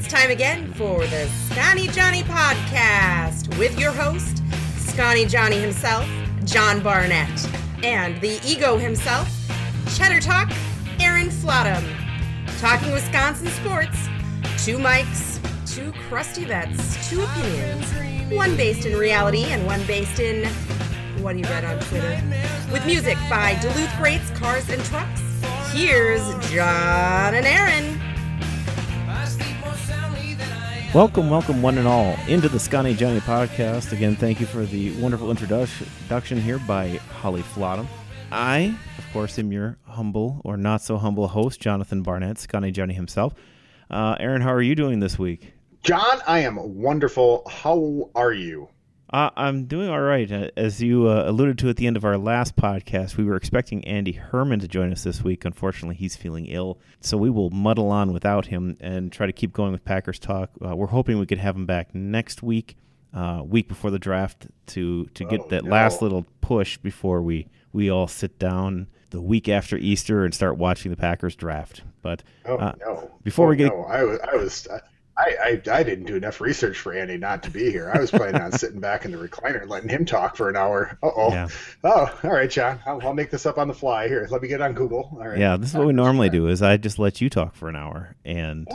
It's time again for the Scotty Johnny Podcast with your host, Scotty Johnny himself, John Barnett, and the ego himself, Cheddar Talk, Aaron Flottam. Talking Wisconsin sports, two mics, two crusty vets, two opinions, one based in reality and one based in what he read on Twitter. With music by Duluth Greats Cars and Trucks, here's John and Aaron. Welcome one and all into the Scotty Johnny Podcast. Again, thank you for the wonderful introduction here by Holly Flottam. I, of course, am your humble or not so humble host, Jonathan Barnett, Scotty Johnny himself. Aaron, how are you doing this week? John, I am wonderful. How are you? I'm doing all right. As you alluded to at the end of our last podcast, we were expecting Andy Herman to join us this week. Unfortunately, he's feeling ill, so we will muddle on without him and try to keep going with Packers talk. We're hoping we could have him back next week, week before the draft, to get that last little push before we all sit down the week after Easter and start watching the Packers draft. But before we get, I didn't do enough research for Andy not to be here. I was planning on sitting back in the recliner and letting him talk for an hour. Yeah. Oh, all right, John. I'll make this up on the fly. Here, let me get on Google. All right. Yeah, this is what we normally do. Is I just let you talk for an hour, and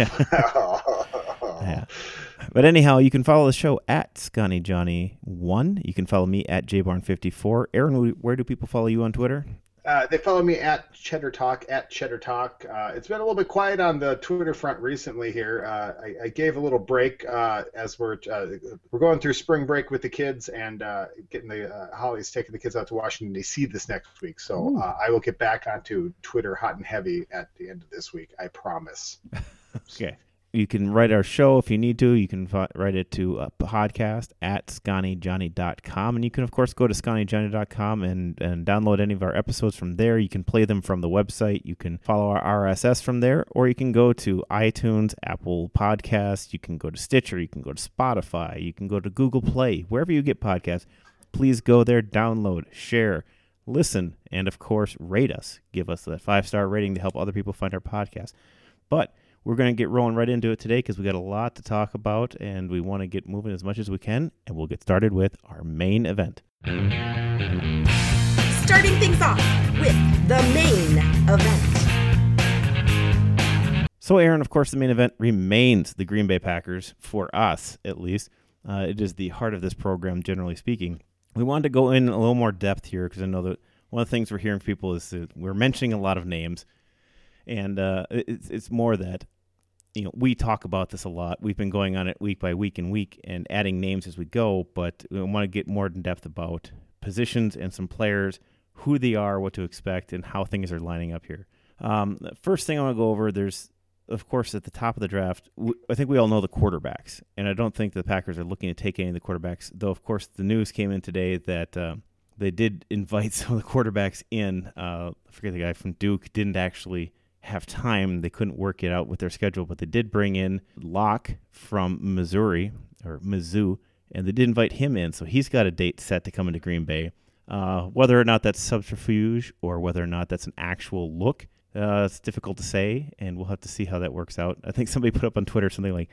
yeah. But anyhow, you can follow the show at ScottyJohnny1. You can follow me at JBarn54. Aaron, where do people follow you on Twitter? They follow me at Cheddar Talk, It's been a little bit quiet on the Twitter front recently here. I gave a little break as we're going through spring break with the kids and getting the Holly's taking the kids out to Washington, D.C. this next week. So I will get back onto Twitter hot and heavy at the end of this week. I promise. Okay. You can write our show if you need to. You can write it to a podcast at ScottyJohnny.com. And you can, of course, go to ScottyJohnny.com and download any of our episodes from there. You can play them from the website. You can follow our RSS from there. Or you can go to iTunes, Apple Podcasts. You can go to Stitcher. You can go to Spotify. You can go to Google Play. Wherever you get podcasts, please go there, download, share, listen, and, of course, rate us. Give us that 5-star rating to help other people find our podcast. But we're going to get rolling right into it today because we got a lot to talk about, and we want to get moving as much as we can, and we'll get started with our main event. Starting things off with the main event. So, Aaron, of course, the main event remains the Green Bay Packers, for us at least. It is the heart of this program, generally speaking. We wanted to go in a little more depth here because I know that one of the things we're hearing from people is that we're mentioning a lot of names, and it's more that we talk about this a lot. We've been going on it week by week and adding names as we go, but we want to get more in depth about positions and some players, who they are, what to expect, and how things are lining up here. The first thing I want to go over, there's, of course, at the top of the draft, I think we all know the quarterbacks, and I don't think the Packers are looking to take any of the quarterbacks, though, of course, the news came in today that they did invite some of the quarterbacks in. I forget the guy from Duke didn't actually have time. They couldn't work it out with their schedule, but they did bring in Locke from Mizzou, and they did invite him in, so he's got a date set to come into Green Bay. Whether or not that's subterfuge or whether or not that's an actual look, it's difficult to say, and we'll have to see how that works out. I think somebody put up on Twitter something like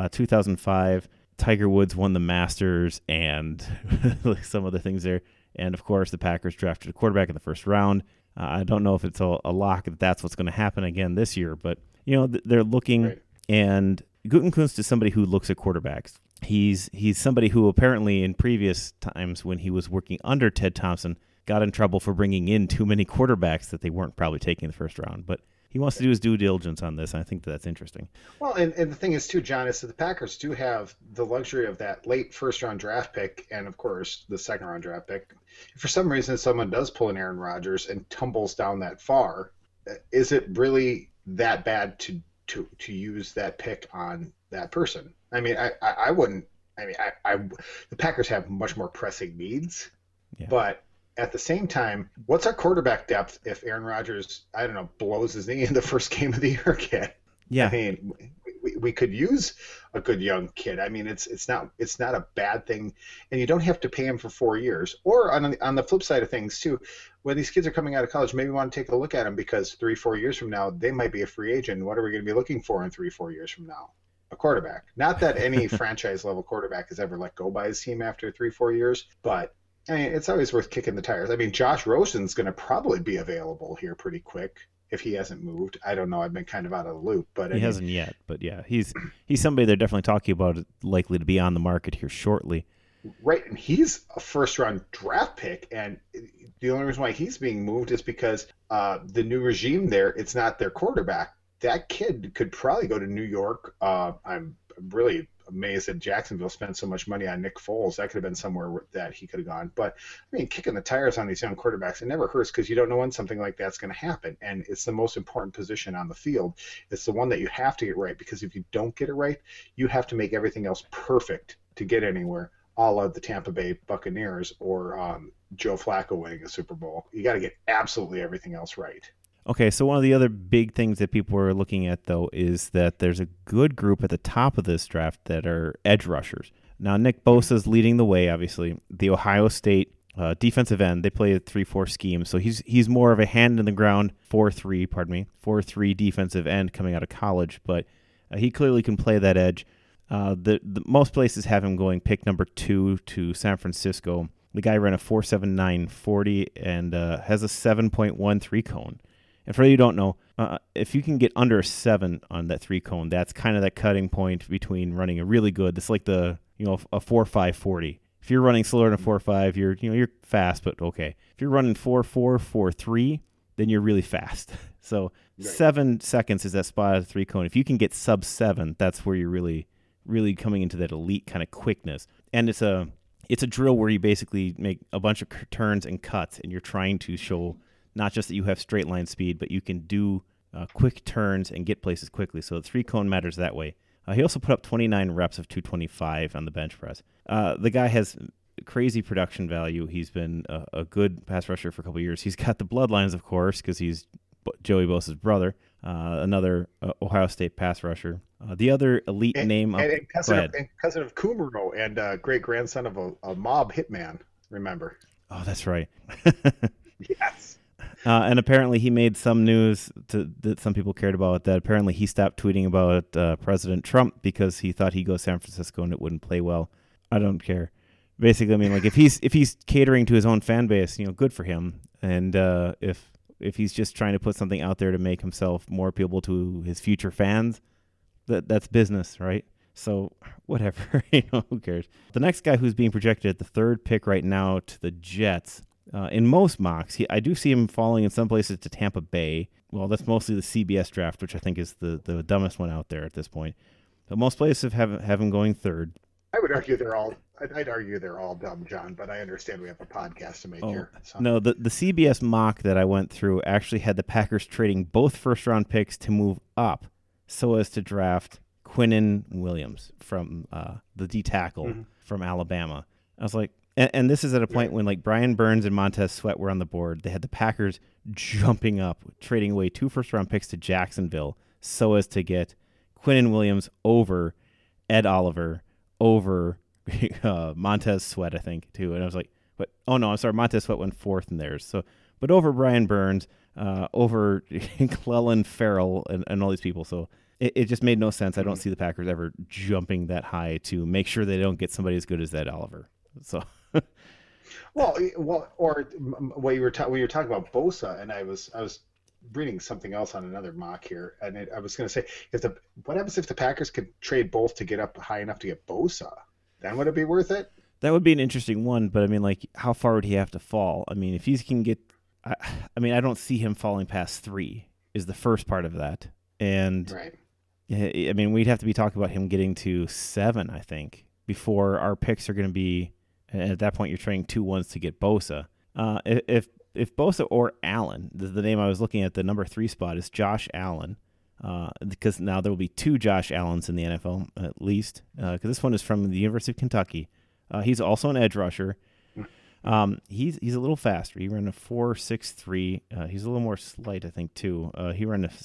2005, Tiger Woods won the Masters, and some other things there. And, of course, the Packers drafted a quarterback in the first round. I don't know if it's a lock that that's what's going to happen again this year, but they're looking, right. And Gutekunst is somebody who looks at quarterbacks. He's somebody who apparently in previous times when he was working under Ted Thompson got in trouble for bringing in too many quarterbacks that they weren't probably taking in the first round, but he wants to do his due diligence on this, and I think that's interesting. Well, and the thing is, too, John, is that the Packers do have the luxury of that late first-round draft pick and, of course, the second-round draft pick. If for some reason someone does pull an Aaron Rodgers and tumbles down that far, is it really that bad to use that pick on that person? I mean, I wouldn't. I mean, the Packers have much more pressing needs, but at the same time, what's our quarterback depth if Aaron Rodgers, I don't know, blows his knee in the first game of the year again? Yeah. I mean, we could use a good young kid. I mean, it's not a bad thing, and you don't have to pay him for 4 years. Or on the flip side of things too, when these kids are coming out of college, maybe we want to take a look at them because 3-4 years from now they might be a free agent. What are we going to be looking for in 3-4 years from now? a quarterback. Not that any franchise level quarterback has ever let go by his team after 3-4 years, but I mean, it's always worth kicking the tires. I mean, Josh Rosen's going to probably be available here pretty quick if he hasn't moved. I don't know. I've been kind of out of the loop, but he hasn't yet. But yeah, he's somebody they're definitely talking about, likely to be on the market here shortly. Right, and he's a first-round draft pick, and the only reason why he's being moved is because the new regime there, it's not their quarterback. That kid could probably go to New York. I'm really amazed that Jacksonville spent so much money on Nick Foles. That could have been somewhere that he could have gone. But, I mean, kicking the tires on these young quarterbacks, it never hurts because you don't know when something like that's going to happen. And it's the most important position on the field. It's the one that you have to get right, because if you don't get it right, you have to make everything else perfect to get anywhere, a la the Tampa Bay Buccaneers or Joe Flacco winning a Super Bowl. You got to get absolutely everything else right. Okay, so one of the other big things that people are looking at, though, is that there's a good group at the top of this draft that are edge rushers. Now, Nick Bosa's leading the way, obviously. The Ohio State defensive end, they play a 3-4 scheme, so he's more of a hand-in-the-ground 4-3 defensive end coming out of college, but he clearly can play that edge. The most places have him going pick number 2 to San Francisco. The guy ran a 4.79 40 and has a 7.13 cone. And for you who don't know, if you can get under a 7 on that 3 cone, that's kind of that cutting point between running a really good. It's like a 4.5 40. If you're running slower than a 4.5, you're fast, but okay. If you're running 4.4 4.3, then you're really fast. So right. 7 seconds is that spot at the 3 cone. If you can get sub 7, that's where you're really coming into that elite kind of quickness. And it's a drill where you basically make a bunch of turns and cuts, and you're trying to show not just that you have straight line speed, but you can do quick turns and get places quickly. So the 3 cone matters that way. He also put up 29 reps of 225 on the bench press. The guy has crazy production value. He's been a good pass rusher for a couple of years. He's got the bloodlines, of course, because he's Joey Bosa's brother, another Ohio State pass rusher. The other elite name of cousin of Kumaro and great grandson of a mob hitman. Remember? Oh, that's right. Yes. And apparently he made some news that some people cared about, that apparently he stopped tweeting about President Trump because he thought he'd go to San Francisco and it wouldn't play well. I don't care. Basically, I mean, like if he's catering to his own fan base, good for him. And if he's just trying to put something out there to make himself more appealable to his future fans, that's business, right? So whatever, who cares? The next guy who's being projected at the 3rd pick right now to the Jets. In most mocks, I do see him falling in some places to Tampa Bay. Well, that's mostly the CBS draft, which I think is the dumbest one out there at this point. But most places have him going 3rd. I would argue I'd argue they're all dumb, John, but I understand we have a podcast to make here. So. No, the CBS mock that I went through actually had the Packers trading both first-round picks to move up so as to draft Quinnen Williams from the D-tackle from Alabama. I was like, and this is at a point when like Brian Burns and Montez Sweat were on the board. They had the Packers jumping up, trading away 2 first-round picks to Jacksonville so as to get Quinnen Williams over Ed Oliver, over Montez Sweat, I think, too. And I was like, Montez Sweat went 4th in theirs. So, but over Brian Burns, over Clellan Ferrell and all these people. So it just made no sense. I don't see the Packers ever jumping that high to make sure they don't get somebody as good as Ed Oliver. So. Well, or what you were talking about Bosa, and I was reading something else on another mock here, and I was going to say, what happens if the Packers could trade both to get up high enough to get Bosa? Then would it be worth it? That would be an interesting one, but I mean, like, how far would he have to fall? I mean, if he can get, I don't see him falling past 3 is the first part of that, and right. I mean, we'd have to be talking about him getting to 7, I think, before our picks are going to be. And at that point, you're trading 2 1s to get Bosa. If Bosa or Allen, the name I was looking at, the number 3 spot is Josh Allen, because now there will be 2 Josh Allens in the NFL at least. Because this one is from the University of Kentucky. He's also an edge rusher. He's a little faster. He ran a 4.63. He's a little more slight, I think, too. He ran a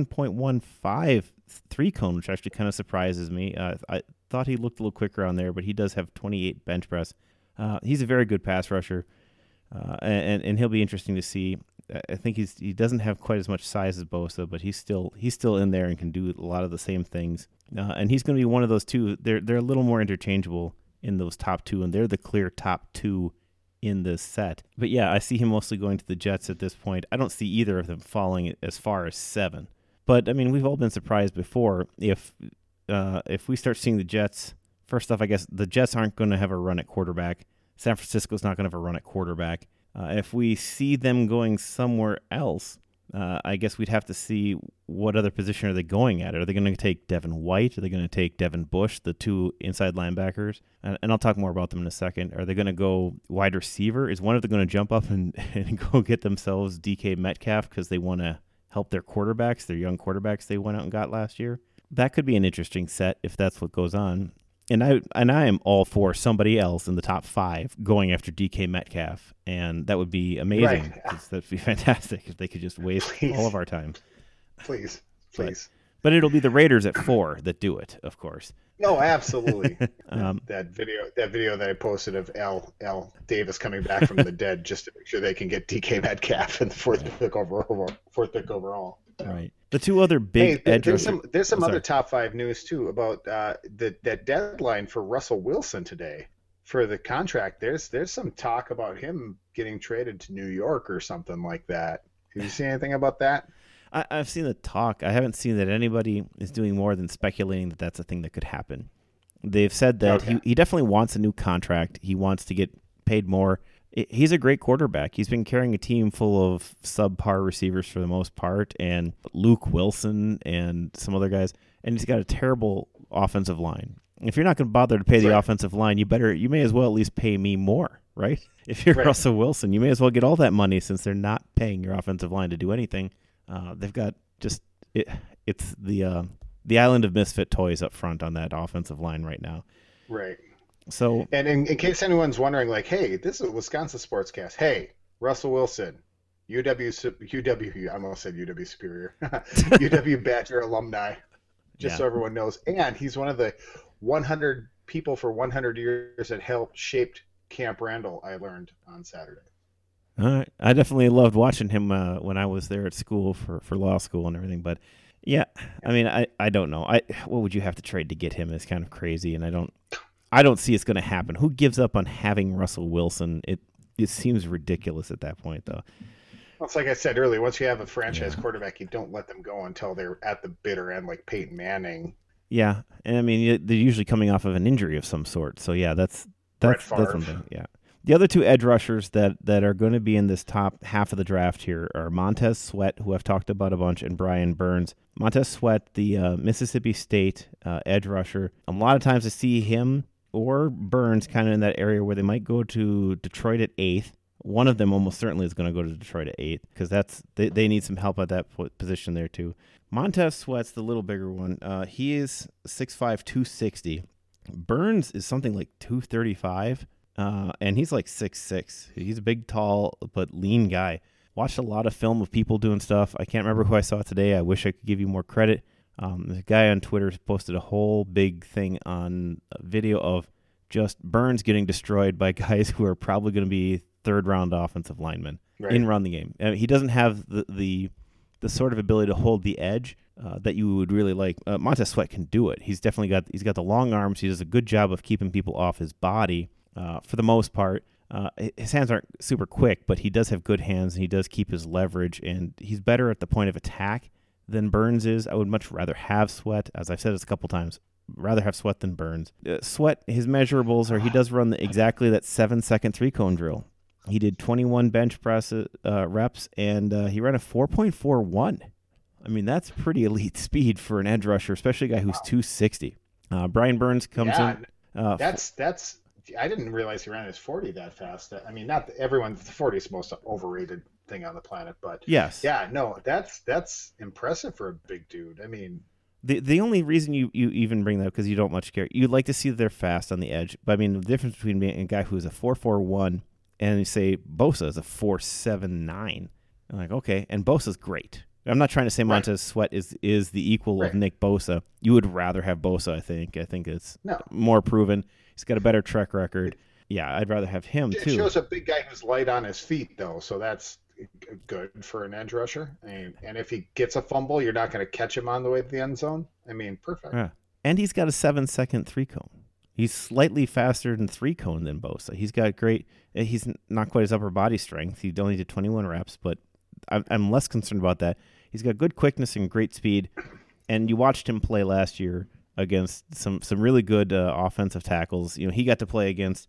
7.15 3 cone, which actually kind of surprises me. I thought he looked a little quicker on there, but he does have 28 bench press. He's a very good pass rusher, and he'll be interesting to see. I think he doesn't have quite as much size as Bosa, but he's still in there and can do a lot of the same things. And he's going to be one of those two. They're a little more interchangeable in those top two, and they're the clear top two in this set. But yeah, I see him mostly going to the Jets at this point. I don't see either of them falling as far as 7. But I mean, we've all been surprised before. If we start seeing the Jets, first off, I guess the Jets aren't going to have a run at quarterback. San Francisco's not going to have a run at quarterback. If we see them going somewhere else, I guess we'd have to see what other position are they going at. Are they going to take Devin White? Are they going to take Devin Bush, the 2 inside linebackers? And I'll talk more about them in a second. Are they going to go wide receiver? Is one of them going to jump up and go get themselves DK Metcalf because they want to help their quarterbacks, their young quarterbacks they went out and got last year? That could be an interesting set if that's what goes on. And I am all for somebody else in the top 5 going after DK Metcalf, and that would be amazing. Right. That would be fantastic if they could just waste all of our time. Please. But it'll be the Raiders at 4 that do it, of course. No, absolutely. That video that I posted of L. Davis coming back from the dead just to make sure they can get DK Metcalf in the fourth pick overall. Right. The 2 other big edge rushers. There's some other top 5 news too about that deadline for Russell Wilson today for the contract. There's some talk about him getting traded to New York or something like that. Have you seen anything about that? I've seen the talk. I haven't seen that anybody is doing more than speculating that that's a thing that could happen. They've said that he definitely wants a new contract. He wants to get paid more. He's a great quarterback. He's been carrying a team full of subpar receivers for the most part, and Luke Wilson and some other guys, and he's got a terrible offensive line. If you're not going to bother to pay the offensive line, you may as well at least pay me more, right? If you're Russell Wilson, you may as well get all that money since they're not paying your offensive line to do anything. They've got it's the island of misfit toys up front on that offensive line right now. Right. So, and in case anyone's wondering, like, hey, this is a Wisconsin Sportscast. Hey, Russell Wilson, UW, I almost said UW Superior, UW Badger alumni, so everyone knows. And he's one of the 100 people for 100 years that helped shaped Camp Randall, I learned on Saturday. All right. I definitely loved watching him when I was there at school for law school and everything. But, yeah, I mean, I don't know. What would you have to trade to get him is kind of crazy, and I don't see it's going to happen. Who gives up on having Russell Wilson? It seems ridiculous at that point, though. Well, it's like I said earlier, once you have a franchise quarterback, you don't let them go until they're at the bitter end, like Peyton Manning. Yeah, and I mean, they're usually coming off of an injury of some sort. So, yeah, that's something. Yeah. The other 2 edge rushers that are going to be in this top half of the draft here are Montez Sweat, who I've talked about a bunch, and Brian Burns. Montez Sweat, the Mississippi State edge rusher. A lot of times I see him or Burns kind of in that area where they might go to Detroit at 8th. One of them almost certainly is going to go to Detroit at 8th because they need some help at that position there too. Montez Sweat's the little bigger one. He is 6'5", 260. Burns is something like 235, and he's like 6'6". He's a big, tall, but lean guy. Watched a lot of film of people doing stuff. I can't remember who I saw today. I wish I could give you more credit. The guy on Twitter posted a whole big thing on a video of just Burns getting destroyed by guys who are probably going to be third-round offensive linemen in run the game. He doesn't have the sort of ability to hold the edge that you would really like. Montez Sweat can do it. He's got the long arms. He does a good job of keeping people off his body for the most part. His hands aren't super quick, but he does have good hands, and he does keep his leverage, and he's better at the point of attack than Burns is. I would much rather have Sweat, as I've said this a couple times, rather have Sweat than Burns. Sweat, his measurables are he does run exactly that 7-second 3-cone drill. He did 21 bench press reps, and he ran a 4.41. I mean, that's pretty elite speed for an edge rusher, especially a guy who's 260. Brian Burns comes in. That's. I didn't realize he ran his 40 that fast. I mean, not everyone. The 40 is the most overrated thing on the planet, but yes, yeah, no, that's impressive for a big dude. I mean, the only reason you even bring that up because you don't much care. You'd like to see that they're fast on the edge, but I mean, the difference between being a guy who's a 4.41 and you say Bosa is a 4.79. I'm like, okay, and Bosa's great. I'm not trying to say Montez Sweat is the equal of Nick Bosa. You would rather have Bosa, I think. I think it's more proven. He's got a better track record. Yeah, I'd rather have him, too. It shows a big guy who's light on his feet, though, so that's good for an edge rusher. And if he gets a fumble, you're not going to catch him on the way to the end zone. I mean, perfect. Yeah. And he's got a 7-second 3-cone. He's slightly faster in 3-cone than Bosa. He's got great. He's not quite his upper body strength. He only did 21 reps, but I'm less concerned about that. He's got good quickness and great speed. And you watched him play last year against some really good offensive tackles. You know, he got to play against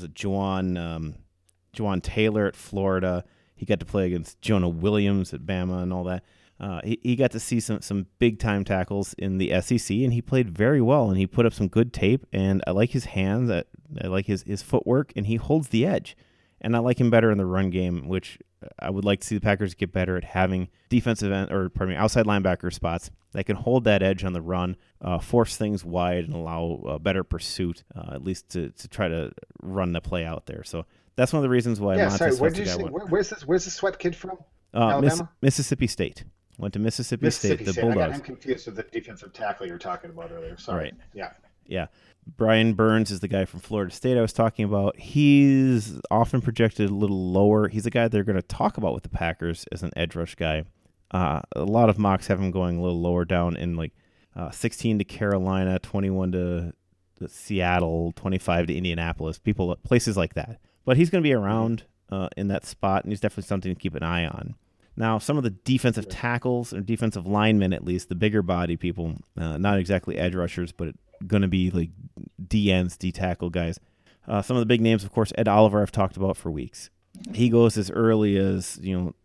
Juwan Taylor at Florida. He got to play against Jonah Williams at Bama and all that. He got to see some big time tackles in the SEC, and he played very well. And he put up some good tape. And I like his hands. I like his footwork, and he holds the edge. And I like him better in the run game, which I would like to see the Packers get better at having outside linebacker spots that can hold that edge on the run, force things wide, and allow better pursuit, at least to try to run the play out there. So that's one of the reasons why. Yeah, sorry. Where's this Sweat kid from? Alabama? Mississippi State. Went to Mississippi State. The Bulldogs. I'm confused with the defensive tackle you were talking about earlier. Sorry. Right. Yeah. Yeah. Brian Burns is the guy from Florida State I was talking about. He's often projected a little lower. He's a guy they're going to talk about with the Packers as an edge rush guy. A lot of mocks have him going a little lower down in 16 to Carolina, 21 to Seattle, 25 to Indianapolis, places like that. But he's going to be around in that spot, and he's definitely something to keep an eye on. Now, some of the defensive tackles, or defensive linemen at least, the bigger body people, not exactly edge rushers, but going to be like DNs, D-tackle guys. Some of the big names, of course, Ed Oliver I've talked about for weeks. He goes as early as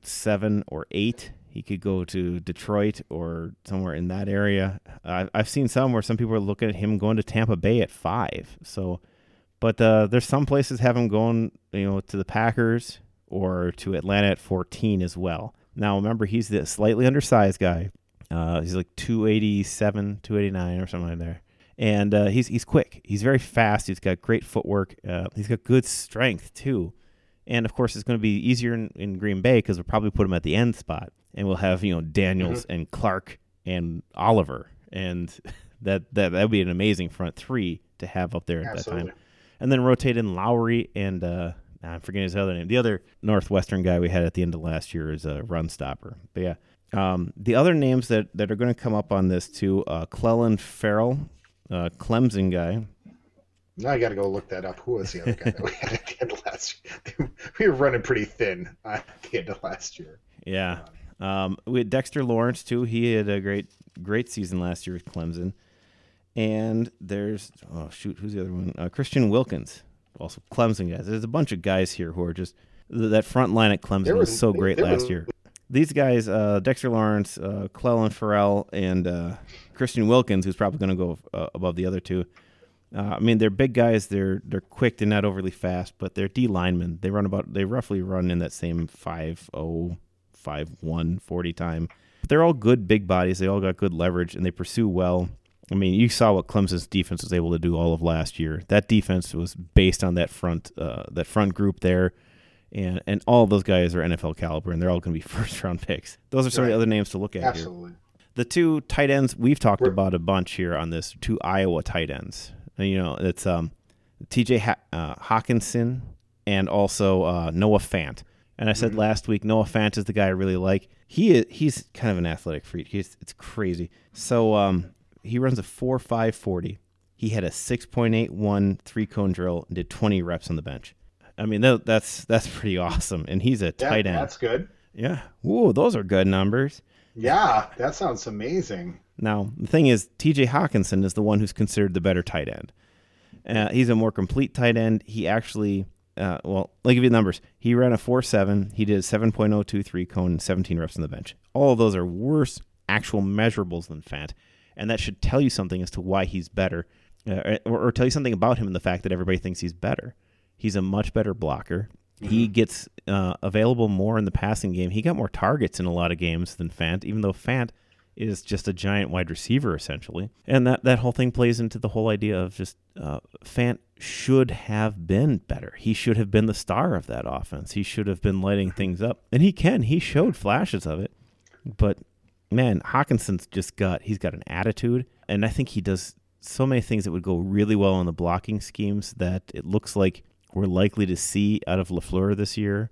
7 or 8. He could go to Detroit or somewhere in that area. I've seen some where some people are looking at him going to Tampa Bay at 5. So, but there's some places have him going, to the Packers or to Atlanta at 14 as well. Now, remember, he's the slightly undersized guy. He's like 287, 289 or something like there. And he's quick. He's very fast. He's got great footwork. He's got good strength, too. And, of course, it's going to be easier in Green Bay because we'll probably put him at the end spot. And we'll have, Daniels and Clark and Oliver. And that would be an amazing front three to have up there at that time. And then rotate in Lowry and I'm forgetting his other name. The other Northwestern guy we had at the end of last year is a run stopper. But, yeah. The other names that are going to come up on this, too, Clelin Ferrell, Clemson guy. Now I got to go look that up. Who was the other guy that we had at the end of last year? We were running pretty thin at the end of last year. Yeah. We had Dexter Lawrence, too. He had a great season last year with Clemson. And there's, who's the other one? Christian Wilkins, also Clemson guys. There's a bunch of guys here who are just, that front line at Clemson was so great last year. These guys, Dexter Lawrence, Clelin Ferrell, and Christian Wilkins, who's probably going to go above the other two. They're big guys. They're quick. They're not overly fast, but they're D linemen. They roughly run in that same 5.0, 5.1 40 time. But they're all good big bodies. They all got good leverage, and they pursue well. You saw what Clemson's defense was able to do all of last year. That defense was based on that front group there. And all of those guys are NFL caliber, and they're all going to be first-round picks. Those are some of the other names to look at Absolutely. here. The two tight ends we've talked about a bunch here on this, two Iowa tight ends. And, it's T.J. Hawkinson and also Noah Fant. And I said last week, Noah Fant is the guy I really like. He's kind of an athletic freak. It's crazy. So he runs a 4.5 40. He had a 6.81 3-cone drill and did 20 reps on the bench. That's pretty awesome. And he's a tight end. That's good. Yeah. Whoa, those are good numbers. Yeah, that sounds amazing. Now, the thing is, T.J. Hawkinson is the one who's considered the better tight end. He's a more complete tight end. He actually, let me give you the numbers. He ran a 4.7. He did a 7.02 3-cone and 17 reps on the bench. All of those are worse actual measurables than Fant. And that should tell you something as to why he's better, or tell you something about him and the fact that everybody thinks he's better. He's a much better blocker. He gets available more in the passing game. He got more targets in a lot of games than Fant, even though Fant is just a giant wide receiver, essentially. And that whole thing plays into the whole idea of just Fant should have been better. He should have been the star of that offense. He should have been lighting things up. And he can. He showed flashes of it. But, man, Hawkinson's he's got an attitude. And I think he does so many things that would go really well in the blocking schemes that it looks like we're likely to see out of LaFleur this year.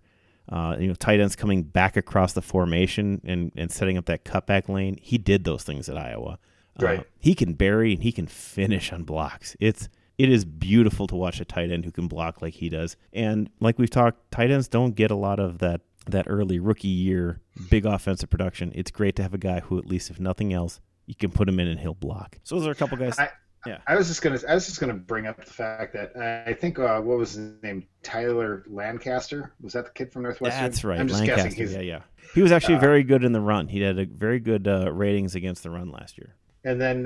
Tight ends coming back across the formation and setting up that cutback lane. He did those things at Iowa. Right. He can bury and he can finish on blocks. It is beautiful to watch a tight end who can block like he does. And like we've talked, tight ends don't get a lot of that early rookie year big offensive production. It's great to have a guy who, at least if nothing else, you can put him in and he'll block. So those are a couple guys. I was just gonna bring up the fact that I think what was his name, Tyler Lancaster, was that the kid from Northwestern? That's right. I'm just Lancaster. guessing. Yeah. He was actually very good in the run. He had a very good ratings against the run last year. And then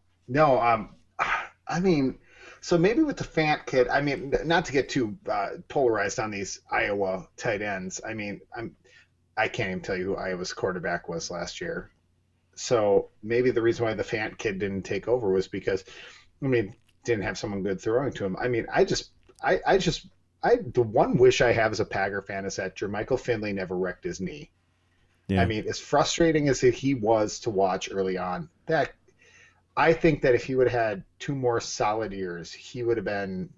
I mean, so maybe with the Fant kid, I mean, not to get too polarized on these Iowa tight ends. I mean, I can't even tell you who Iowa's quarterback was last year. So maybe the reason why the Fant kid didn't take over was because, didn't have someone good throwing to him. I mean, the one wish I have as a Packer fan is that Jermichael Finley never wrecked his knee. Yeah. I mean, as frustrating as he was to watch early on, that I think that if he would have had 2 more solid years, he would have been,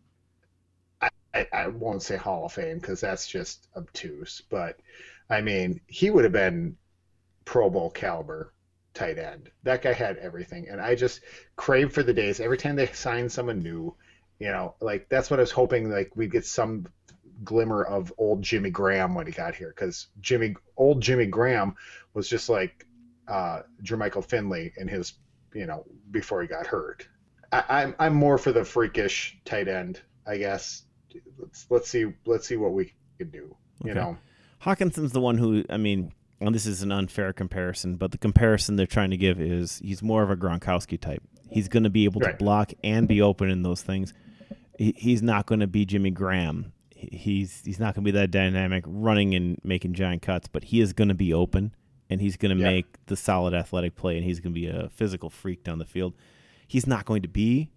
I won't say Hall of Fame because that's just obtuse, but I mean, he would have been Pro Bowl caliber tight end. That guy had everything. And I just crave for the days. Every time they sign someone new, like that's what I was hoping, like we'd get some glimmer of old Jimmy Graham when he got here. Because old Jimmy Graham was just like Jermichael Finley in his, before he got hurt. I'm more for the freakish tight end, I guess. Let's see what we can do. Okay. Hawkinson's the one who, and this is an unfair comparison, but the comparison they're trying to give is he's more of a Gronkowski type. He's going to be able to block and be open in those things. He's not going to be Jimmy Graham. He's not going to be that dynamic running and making giant cuts, but he is going to be open, and he's going to make the solid athletic play, and he's going to be a physical freak down the field. He's not going to be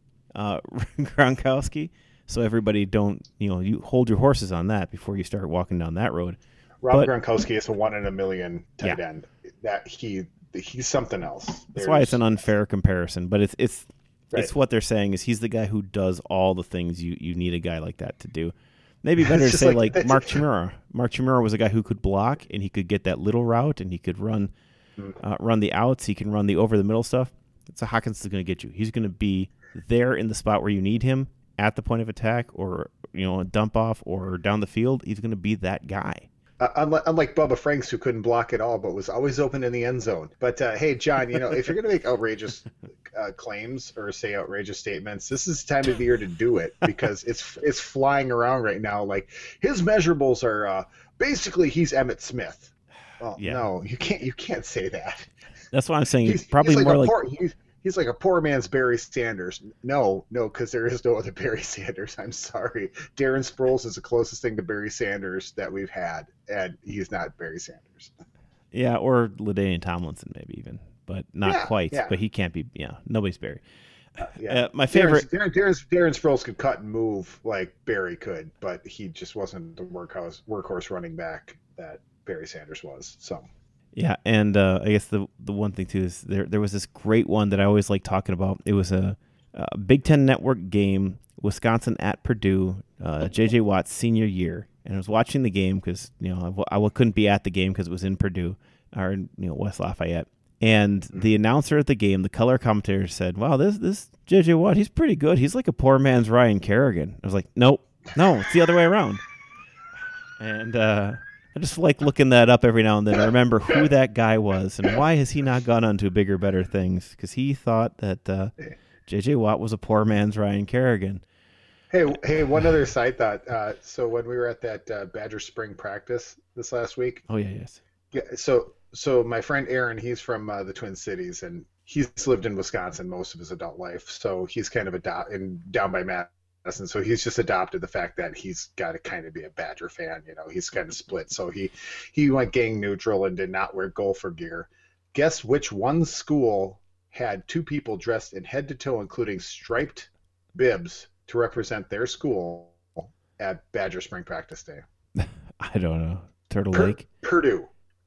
Gronkowski, so everybody don't, you hold your horses on that before you start walking down that road. Gronkowski is a 1 in a million tight end. That he's something else. That's why it's an unfair comparison, but it's what they're saying is he's the guy who does all the things you need a guy like that to do. Maybe better to say like Mark Chmura. Mark Chmura was a guy who could block and he could get that little route and he could run the outs. He can run the over the middle stuff. So Hawkins is going to get you. He's going to be there in the spot where you need him at the point of attack or a dump off or down the field. He's going to be that guy. Unlike Bubba Franks, who couldn't block at all, but was always open in the end zone. But hey, John, if you're going to make outrageous claims or say outrageous statements, this is the time of the year to do it because it's flying around right now. Like his measurables are basically he's Emmitt Smith. Well, no, you can't say that. That's what I'm saying. He's probably more like. He's like a poor man's Barry Sanders. No, because there is no other Barry Sanders. I'm sorry. Darren Sproles is the closest thing to Barry Sanders that we've had, and he's not Barry Sanders. Yeah, or LaDainian Tomlinson maybe even, but not quite. Yeah. But he can't be. Yeah, nobody's Barry. My favorite. Darren Sproles could cut and move like Barry could, but he just wasn't the workhorse running back that Barry Sanders was. So. Yeah, and I guess the one thing too is there was this great one that I always like talking about. It was a Big Ten Network game, Wisconsin at Purdue, J.J. Watt's senior year, and I was watching the game because I couldn't be at the game because it was in Purdue or West Lafayette. And the announcer at the game, the color commentator said, "Wow, this J.J. Watt, he's pretty good. He's like a poor man's Ryan Kerrigan." I was like, no, it's the other way around. And I just like looking that up every now and then to remember who that guy was and why has he not gone on to bigger, better things? Because he thought that J.J. Watt was a poor man's Ryan Kerrigan. Hey, one other side thought. So when we were at that Badger Spring practice this last week. Oh, yes. Yeah. So my friend Aaron, he's from the Twin Cities, and he's lived in Wisconsin most of his adult life. So he's kind of down by Madison. So he's just adopted the fact that he's got to kind of be a Badger fan. He's kind of split. So he went gang neutral and did not wear Gopher gear. Guess which one school had 2 people dressed in head to toe, including striped bibs, to represent their school at Badger Spring practice day? I don't know. Turtle Lake? Purdue.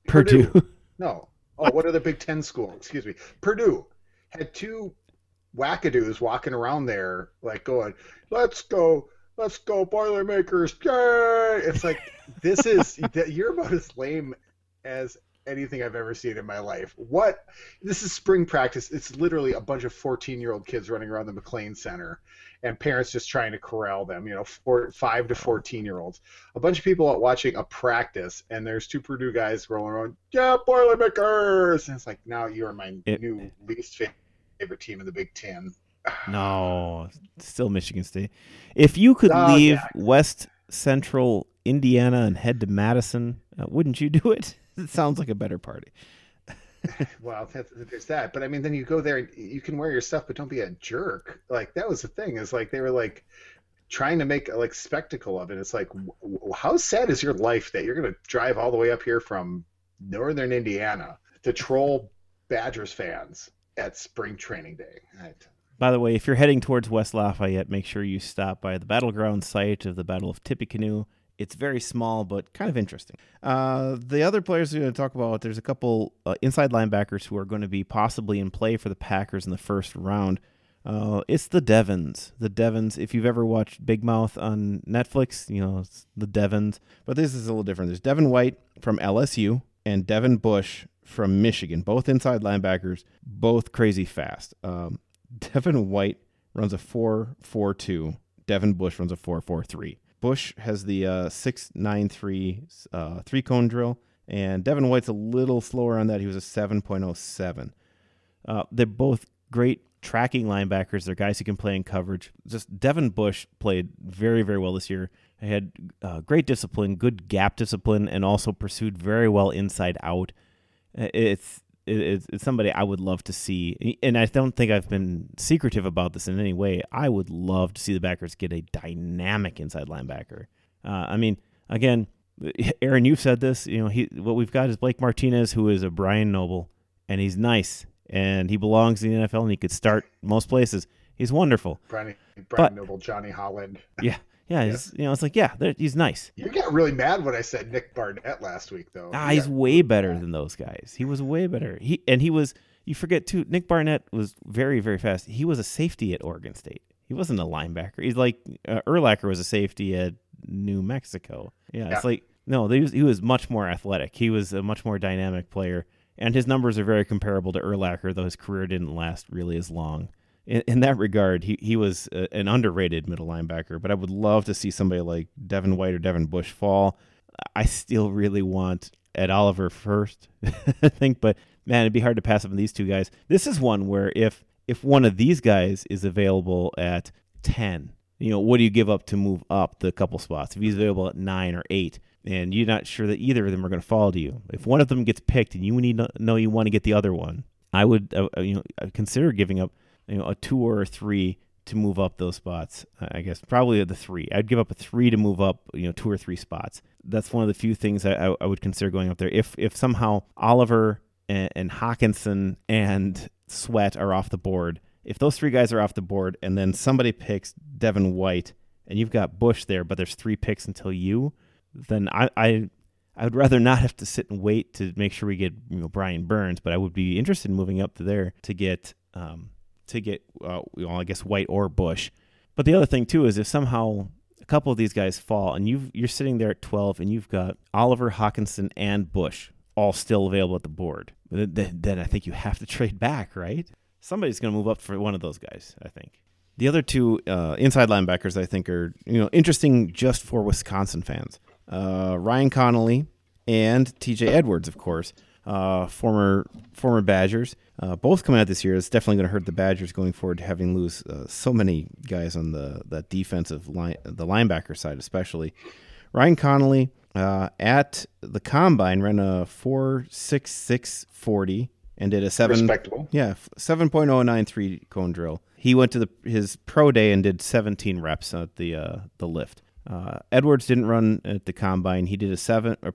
No. Oh, what are the Big Ten schools? Excuse me. Purdue had 2 wackadoos walking around there like going, let's go let's go Boilermakers, yay! It's like, you're about as lame as anything I've ever seen in my life. What? This is spring practice. It's literally a bunch of 14-year-old kids running around the McLean Center and parents just trying to corral them, 5 to 14-year-olds. A bunch of people out watching a practice, and there's two Purdue guys rolling around, yeah, Boilermakers! And it's like, now you're my new least favorite team in the Big Ten. No, still Michigan State. If you could leave West Central Indiana and head to Madison, wouldn't you do it? It sounds like a better party. Well, there's that. But I mean, then you go there and you can wear your stuff, but don't be a jerk. Like, that was the thing. Is like they were like trying to make a spectacle of it. It's like, how sad is your life that you're going to drive all the way up here from northern Indiana to troll Badgers fans at spring training day? By the way, if you're heading towards West Lafayette, make sure you stop by the battleground site of the Battle of Tippecanoe. It's very small, but kind of interesting. The other players we're going to talk about, there's a couple inside linebackers who are going to be possibly in play for the Packers in the first round. It's the Devons. The Devons, if you've ever watched Big Mouth on Netflix, it's the Devons. But this is a little different. There's Devin White from LSU and Devin Bush from Michigan, both inside linebackers, both crazy fast. Devin White runs a 4.42. Devin Bush runs a 4.43. Bush has the 6.93 three-cone drill, and Devin White's a little slower on that. He was a 7.07. They're both great tracking linebackers. They're guys who can play in coverage. Just Devin Bush played very, very well this year. He had great discipline, good gap discipline, and also pursued very well inside out. It's somebody I would love to see, and I don't think I've been secretive about this in any way. I would love to see the Packers get a dynamic inside linebacker. I mean, again, Aaron, you've said this. What we've got is Blake Martinez, who is a Brian Noble, and he's nice, and he belongs in the NFL, and he could start most places. He's wonderful. Brian Noble, Johnny Holland. Yeah. Yeah, it's like, he's nice. You got really mad when I said Nick Barnett last week, though. He's way better than those guys. He was way better. You forget, too, Nick Barnett was very, very fast. He was a safety at Oregon State. He wasn't a linebacker. He's like, Urlacher was a safety at New Mexico. Yeah. It's like, no, he was much more athletic. He was a much more dynamic player, and his numbers are very comparable to Urlacher, though his career didn't last really as long. In that regard, he was an underrated middle linebacker, but I would love to see somebody like Devin White or Devin Bush fall. I still really want Ed Oliver first, I think, but man, it'd be hard to pass up on these two guys. This is one where if one of these guys is available at 10, what do you give up to move up the couple spots? If he's available at 9 or 8, and you're not sure that either of them are going to fall to you. If one of them gets picked and you need to know you want to get the other one, I would consider giving up a 2 or a 3 to move up those spots. I guess probably the 3. I'd give up a 3 to move up, 2 or 3 spots. That's one of the few things I would consider going up there. If somehow Oliver and Hawkinson and Sweat are off the board, if those 3 guys are off the board and then somebody picks Devin White and you've got Bush there, but there's 3 picks until you, then I would rather not have to sit and wait to make sure we get Brian Burns, but I would be interested in moving up to there to get I guess White or Bush. But the other thing too is if somehow a couple of these guys fall and you're sitting there at 12 and you've got Oliver, Hawkinson, and Bush all still available at the board, then I think you have to trade back, right? Somebody's going to move up for one of those guys, I think. The other 2 inside linebackers I think are interesting just for Wisconsin fans. Ryan Connolly and TJ Edwards, of course. Former Badgers, both coming out this year. It's definitely going to hurt the Badgers going forward, having lose so many guys on that defensive line, the linebacker side especially. Ryan Connolly at the combine ran a 4.6640 and did a 7.093 cone drill. He went to his pro day and did 17 reps at the lift. Edwards didn't run at the combine. He did a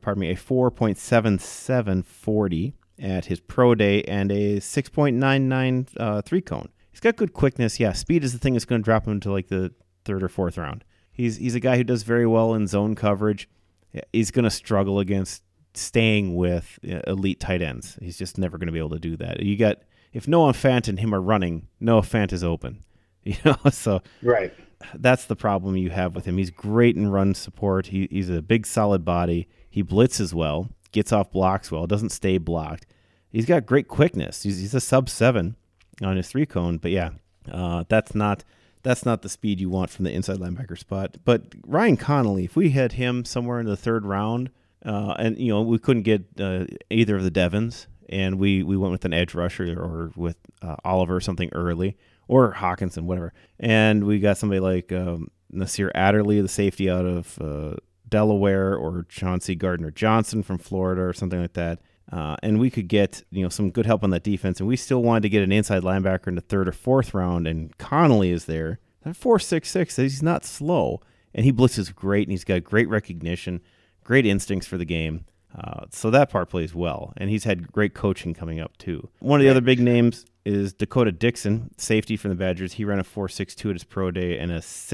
4.7740 at his pro day and a 6.99 three cone. He's got good quickness. Yeah, speed is the thing that's going to drop him into like the 3rd or 4th round. He's a guy who does very well in zone coverage. He's going to struggle against staying with elite tight ends. He's just never going to be able to do that. If Noah Fant and him are running, Noah Fant is open. So right. that's the problem you have with him. He's great in run support. He's a big, solid body. He blitzes well, gets off blocks well, doesn't stay blocked. He's got great quickness. He's a sub-7 on his 3-cone, but yeah, that's not the speed you want from the inside linebacker spot. But Ryan Connolly, if we had him somewhere in the 3rd round, and we couldn't get either of the Devons, and we went with an edge rusher or with Oliver or something early, or Hawkinson, whatever, and we got somebody like Nasir Adderley, the safety out of Delaware, or Chauncey Gardner-Johnson from Florida or something like that. And we could get some good help on that defense, and we still wanted to get an inside linebacker in the 3rd or 4th round, and Connolly is there. That 4.66, he's not slow, and he blitzes great, and he's got great recognition, great instincts for the game. So that part plays well, and he's had great coaching coming up too. One of the other big names is Dakota Dixon, safety from the Badgers. He ran a 4.62 at his pro day and a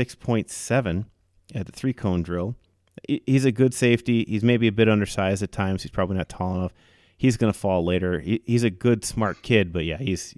6.7 at the 3-cone drill. He's a good safety. He's maybe a bit undersized at times. He's probably not tall enough. He's going to fall later. He's a good, smart kid, but yeah, he's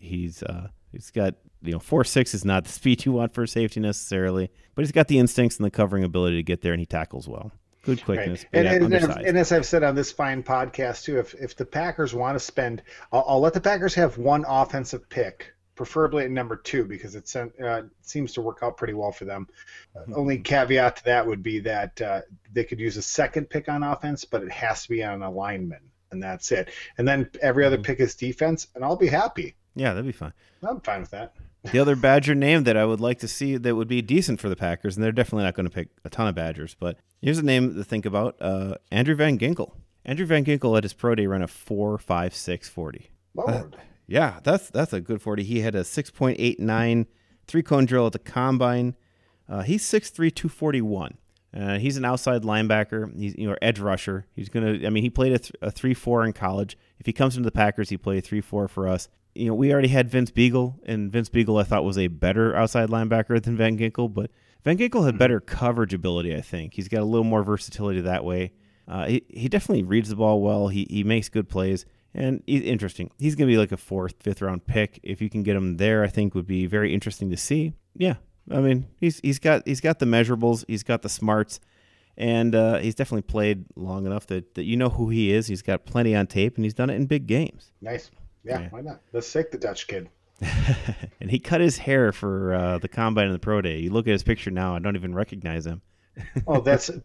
got 4.6 is not the speed you want for a safety necessarily, but he's got the instincts and the covering ability to get there, and he tackles well. Good quickness. Right. And as I've said on this fine podcast too, if the Packers want to spend, I'll let the Packers have one offensive pick, preferably at number 2, because it seems to work out pretty well for them. Only caveat to that would be that they could use a 2nd pick on offense, but it has to be on a lineman, and that's it. And then every other pick is defense, and I'll be happy. Yeah, that'd be fine. I'm fine with that. The other Badger name that I would like to see that would be decent for the Packers, and they're definitely not going to pick a ton of Badgers, but here's a name to think about, Andrew Van Ginkel. Andrew Van Ginkel at his pro day ran a 4.56 40. Lord. Yeah, that's a good 40. He had a 6.89 3-cone drill at the combine. He's 6'3", 241. He's an outside linebacker. He's edge rusher. He played a 3-4 in college. If he comes into the Packers, he played 3-4 for us. We already had Vince Beagle, and Vince Beagle I thought was a better outside linebacker than Van Ginkel, but Van Ginkel had better coverage ability, I think. He's got a little more versatility that way. He definitely reads the ball well. He makes good plays, and he's interesting. He's going to be like a 4th, 5th round pick. If you can get him there, I think would be very interesting to see. Yeah, I mean, he's got the measurables, he's got the smarts, and he's definitely played long enough that you know who he is. He's got plenty on tape, and he's done it in big games. Nice. Yeah, why not? Let's take the Dutch kid. And he cut his hair for the combine and the pro day. You look at his picture now, I don't even recognize him. Oh,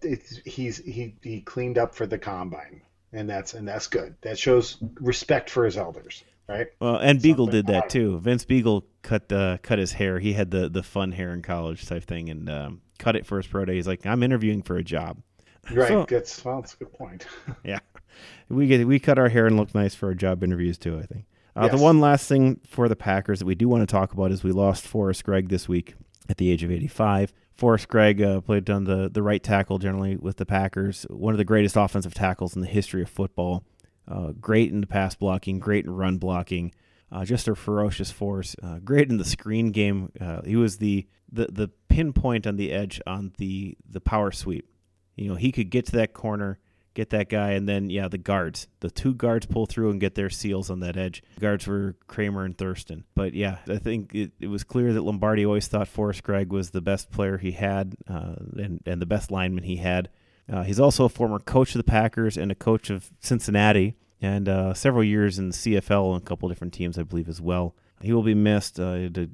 he cleaned up for the combine, and that's good. That shows respect for his elders, right? Well, and Beagle did that too. Vince Beagle cut his hair. He had the fun hair in college type thing, and cut it for his pro day. He's like, I'm interviewing for a job. Right. So, that's a good point. Yeah, we cut our hair and look nice for our job interviews too, I think. Yes. The one last thing for the Packers that we do want to talk about is we lost Forrest Gregg this week at the age of 85. Forrest Gregg played on the right tackle generally with the Packers, one of the greatest offensive tackles in the history of football. Great in the pass blocking, great in run blocking, just a ferocious force. Great in the screen game. He was the pinpoint on the edge on the power sweep. He could get to that corner, get that guy, and then, the 2 guards pull through and get their seals on that edge. The guards were Kramer and Thurston. But, yeah, I think it was clear that Lombardi always thought Forrest Gregg was the best player he had and the best lineman he had. He's also a former coach of the Packers and a coach of Cincinnati and several years in the CFL and a couple different teams, I believe, as well. He will be missed. He had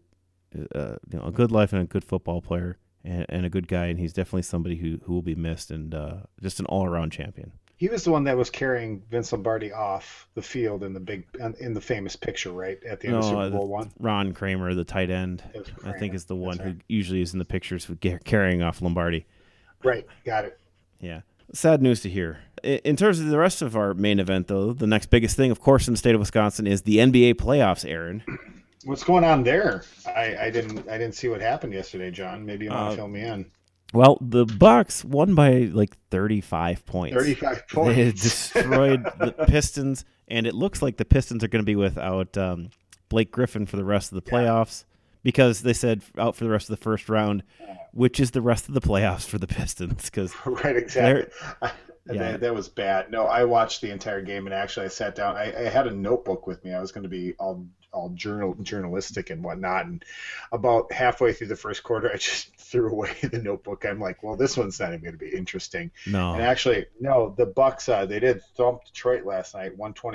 a good life and a good football player. And a good guy, and he's definitely somebody who will be missed, and just an all-around champion. He was the one that was carrying Vince Lombardi off the field in the famous picture, right, at the end of Super Bowl one. Ron Kramer, the tight end, I think is the one who usually is in the pictures with carrying off Lombardi. Right, got it. Yeah, sad news to hear. In terms of the rest of our main event, though, the next biggest thing, of course, in the state of Wisconsin is the NBA playoffs, Aaron. What's going on there? I didn't see what happened yesterday, John. Maybe you want to fill me in. Well, the Bucks won by like 35 points. 35 points. They destroyed the Pistons, and it looks like the Pistons are going to be without Blake Griffin for the rest of the playoffs because they said out for the rest of the first round, which is the rest of the playoffs for the Pistons. Right, exactly. That was bad. No, I watched the entire game, and actually I sat down. I had a notebook with me. I was going to be all all journalistic and whatnot. And about halfway through the first quarter, I just threw away the notebook. I'm like, well, this one's not even going to be interesting. No. And actually, no, the Bucks, they did thump Detroit last night,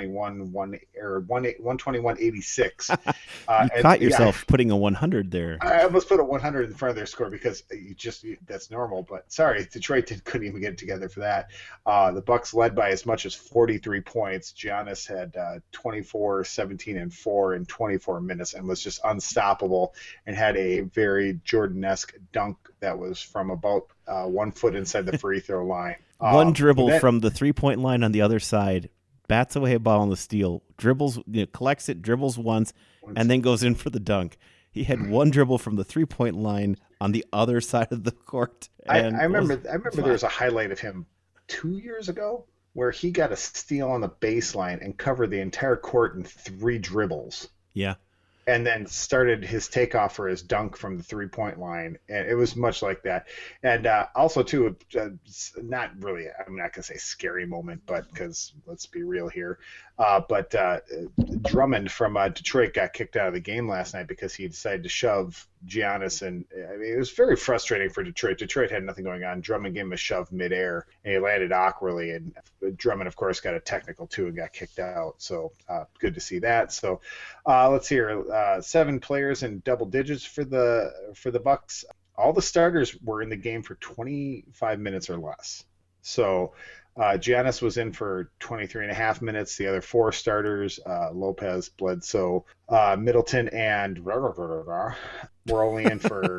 121-86. You caught yourself putting a 100 there. I almost put a 100 in front of their score because that's normal. But sorry, Detroit couldn't even get it together for that. The Bucks led by as much as 43 points. Giannis had 24, 17, and 4 in 24 minutes and was just unstoppable and had a very Jordan-esque dunk that was from about 1 foot inside the free throw line. One dribble from the 3-point line on the other side, bats away a ball on the steal, dribbles, collects it, dribbles once, and then goes in for the dunk. He had one dribble from the 3-point line on the other side of the court. I remember there was a highlight of him 2 years ago where he got a steal on the baseline and covered the entire court in 3 dribbles. Yeah. And then started his takeoff for his dunk from the 3-point line. And it was much like that. And also, too, not really, I'm not going to say scary moment, but because let's be real here. But Drummond from Detroit got kicked out of the game last night because he decided to shove Giannis. And I mean, it was very frustrating for Detroit. Detroit had nothing going on. Drummond gave him a shove midair, and he landed awkwardly. And Drummond, of course, got a technical, too, and got kicked out. So good to see that. So let's see here. 7 players in double digits for the Bucks. All the starters were in the game for 25 minutes or less. So Giannis was in for 23 and a half minutes. The other 4 starters, Lopez, Bledsoe, Middleton, and were only in for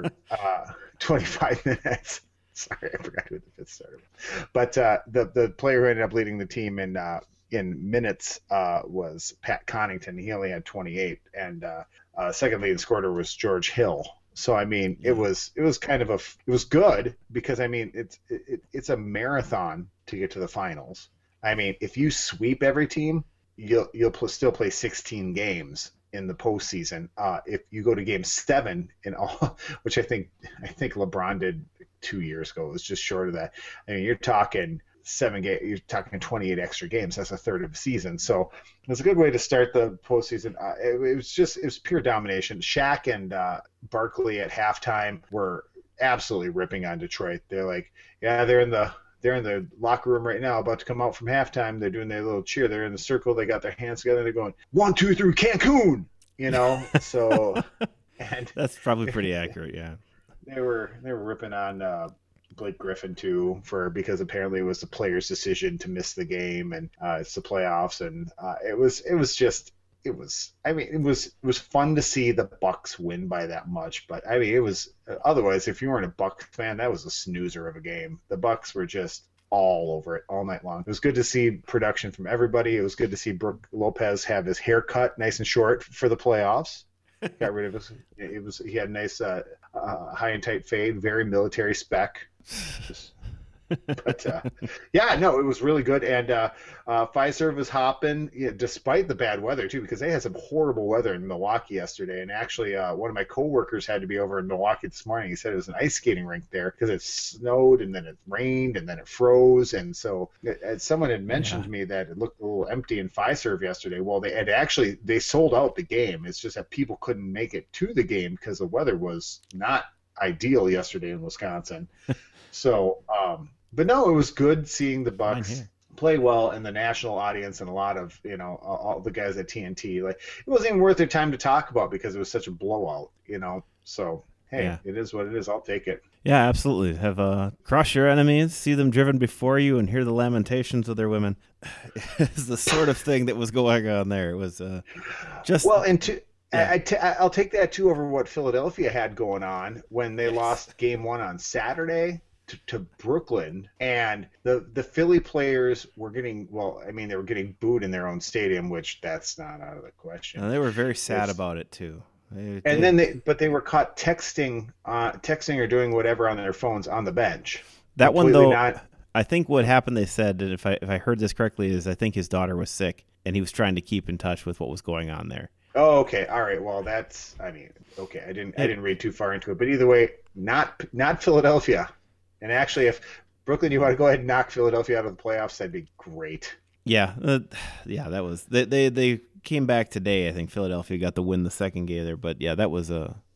25 minutes. Sorry, I forgot who the 5th starter was. But the player who ended up leading the team in minutes was Pat Connaughton. He only had 28, and second leading scorer was George Hill. So I mean, it was kind of it was good because I mean it's a marathon to get to the finals. I mean, if you sweep every team, you'll still play 16 games in the postseason. If you go to Game 7 in all, which I think LeBron did 2 years ago, it was just short of that. I mean, you're talking 7 games. You're talking 28 extra games. That's a third of the season. So it's a good way to start the postseason. It was pure domination. Shaq and Barkley at halftime were absolutely ripping on Detroit. They're like, yeah, they're in the locker room right now, about to come out from halftime. They're doing their little cheer. They're in the circle. They got their hands together. They're going 1, 2, 3, Cancun. So and that's probably pretty accurate. Yeah, they were ripping on Blake Griffin too because apparently it was the player's decision to miss the game, and it's the playoffs, and it was fun to see the Bucks win by that much. But I mean, it was otherwise, if you weren't a Bucks fan, that was a snoozer of a game. The Bucks were just all over it all night long. It was good to see production from everybody. It was good to see Brook Lopez have his hair cut nice and short for the playoffs. Got rid of his. He had a nice high and tight fade, very military spec. But yeah, no, it was really good. And Fiserv was hopping, despite the bad weather too, because they had some horrible weather in Milwaukee yesterday. And actually, one of my coworkers had to be over in Milwaukee this morning. He said it was an ice skating rink there because it snowed and then it rained and then it froze. And so someone had mentioned to me that it looked a little empty in Fiserv yesterday. Well, they sold out the game. It's just that people couldn't make it to the game because the weather was not ideal yesterday in Wisconsin. So, but no, it was good seeing the Bucks play well in the national audience and a lot of, all the guys at TNT. Like, it wasn't even worth their time to talk about because it was such a blowout, So, hey, It is what it is. I'll take it. Yeah, absolutely. Have crush your enemies, see them driven before you, and hear the lamentations of their women. It's the sort of thing that was going on there. It was just well, and I'll take that too over what Philadelphia had going on when they lost Game 1 on Saturday to Brooklyn, and the Philly players were getting they were getting booed in their own stadium, which that's not out of the question. And they were very sad about it too. Then they were caught texting or doing whatever on their phones on the bench. That one though, I think what happened, they said, and if I heard this correctly, is I think his daughter was sick and he was trying to keep in touch with what was going on there. Oh, okay. All right. Well, okay. I didn't read too far into it, but either way, not Philadelphia. And actually, if Brooklyn, you want to go ahead and knock Philadelphia out of the playoffs, that'd be great. Yeah. That was they came back today. I think Philadelphia got the win the second game there, but yeah, that was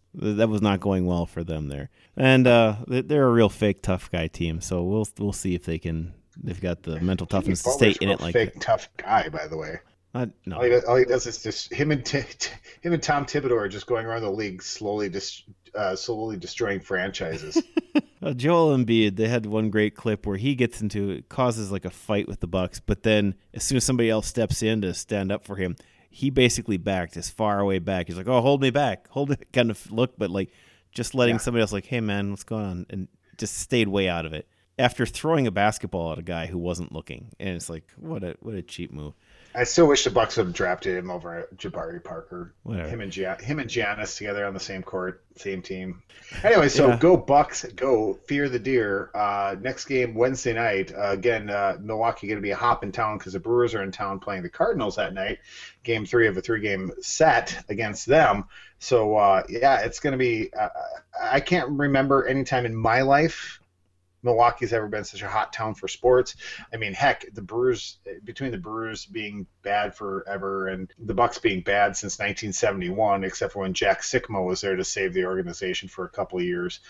not going well for them there. And they're a real fake tough guy team, so we'll see if they've got the mental toughness to stay in it like fake tough guy, by the way. No. All he does is just him and Tom Thibodeau are just going around the league slowly destroying franchises. Joel Embiid, they had one great clip where he causes like a fight with the Bucks, but then as soon as somebody else steps in to stand up for him, he basically backed as far away back. He's like, "Oh, hold me back," hold it kind of look, but like just letting somebody else like, "Hey man, what's going on?" and just stayed way out of it after throwing a basketball at a guy who wasn't looking. And it's like, what a cheap move. I still wish the Bucks would have drafted him over Jabari Parker. Whatever. Him and Giannis together on the same court, same team. Anyway, so Go Bucks, go fear the deer. Next game Wednesday night. Again, Milwaukee going to be a hop in town because the Brewers are in town playing the Cardinals that night. Game 3 of a 3-game set against them. So it's going to be. I can't remember any time in my life Milwaukee's ever been such a hot town for sports. I mean, heck, the Brewers, between the Brewers being bad forever and the Bucks being bad since 1971, except for when Jack Sikma was there to save the organization for a couple of years,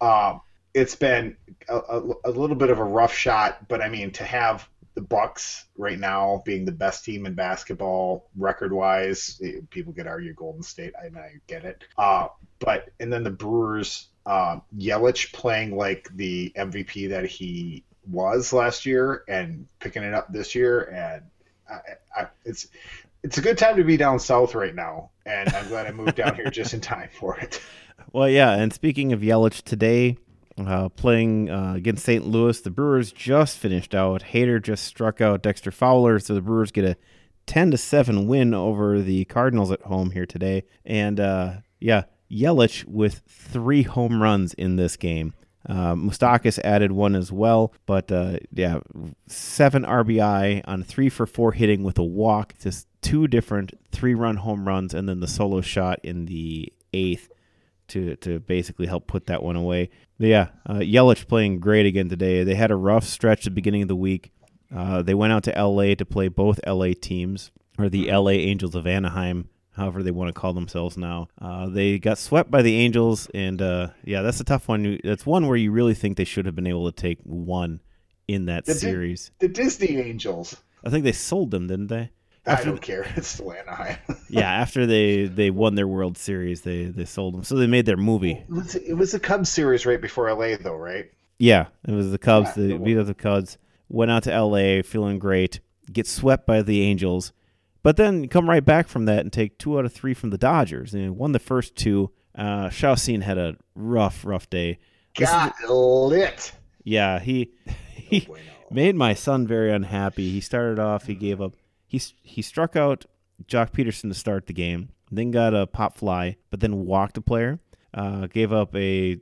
it's been a little bit of a rough shot. But I mean, to have the Bucks right now being the best team in basketball record-wise, people could argue Golden State. I get it. And then the Brewers. Yelich playing like the MVP that he was last year and picking it up this year, and it's a good time to be down south right now, and I'm glad I moved down here just in time for it. Well, yeah, and speaking of Yelich today, playing against St. Louis, the Brewers just finished out. Hader just struck out Dexter Fowler, so the Brewers get a 10-7 win over the Cardinals at home here today, and Yelich with 3 home runs in this game. Moustakas added 1 as well, but 7 RBI on 3 for 4 hitting with a walk, just 2 different 3-run home runs, and then the solo shot in the 8th to basically help put that one away. But Yelich playing great again today. They had a rough stretch at the beginning of the week. They went out to L.A. to play both L.A. teams, or the L.A. Angels of Anaheim, however they want to call themselves now. They got swept by the Angels, and that's a tough one. That's one where you really think they should have been able to take one in that series. The Disney Angels. I think they sold them, didn't they? I don't care. It's still Anaheim. After they won their World Series, they sold them. So they made their movie. It was the Cubs series right before LA, though, right? Yeah, it was the Cubs. They beat up the Cubs, went out to LA feeling great, get swept by the Angels. But then come right back from that and take 2 out of 3 from the Dodgers. And won the first 2. Shaoxin had a rough day. Got lit. Yeah, he made my son very unhappy. He started off, he gave up. He struck out Jock Peterson to start the game, then got a pop fly, but then walked a player. Gave up a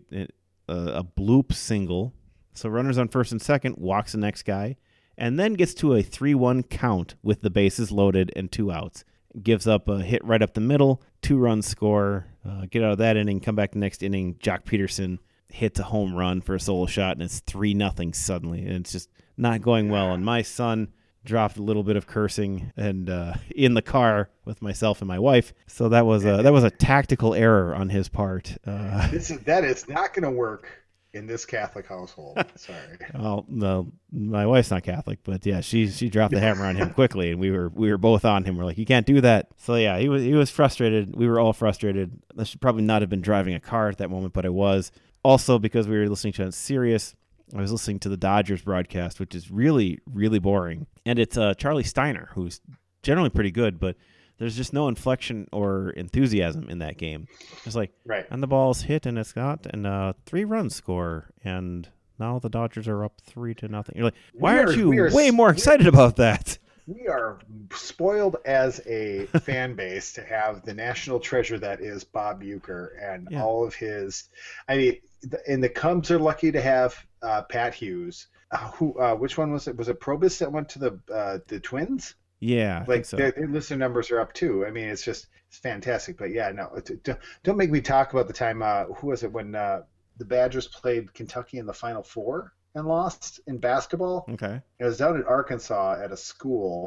bloop single. So runners on first and second, walks the next guy. And then gets to a 3-1 count with the bases loaded and 2 outs. Gives up a hit right up the middle, 2-run score. Get out of that inning, come back the next inning. Jock Peterson hits a home run for a solo shot, and it's 3-0 suddenly. And it's just not going well. And my son dropped a little bit of cursing and in the car with myself and my wife. So that was a tactical error on his part. That is not going to work in this Catholic household. Sorry. Well, no, my wife's not Catholic, but yeah, she dropped the hammer on him quickly, and we were both on him. We're like, you can't do that. So yeah, he was frustrated. We were all frustrated. I should probably not have been driving a car at that moment, but I was. Also, because we were listening to it on Sirius, I was listening to the Dodgers broadcast, which is really, really boring. And it's Charlie Steiner, who's generally pretty good, but there's just no inflection or enthusiasm in that game. It's like, right. And the ball's hit, and it's got a 3-run score, and now the Dodgers are up 3-0. You're like, why aren't you way more excited about that? We are spoiled as a fan base to have the national treasure that is Bob Uecker and all of his. I mean, and the Cubs are lucky to have Pat Hughes. Which one was it? Was it Probus that went to the Twins? Yeah, like so. Their listener numbers are up too. I mean, it's fantastic. But yeah, no, don't make me talk about the time. Who was it when the Badgers played Kentucky in the Final Four and lost in basketball? Okay, it was down in Arkansas at a school,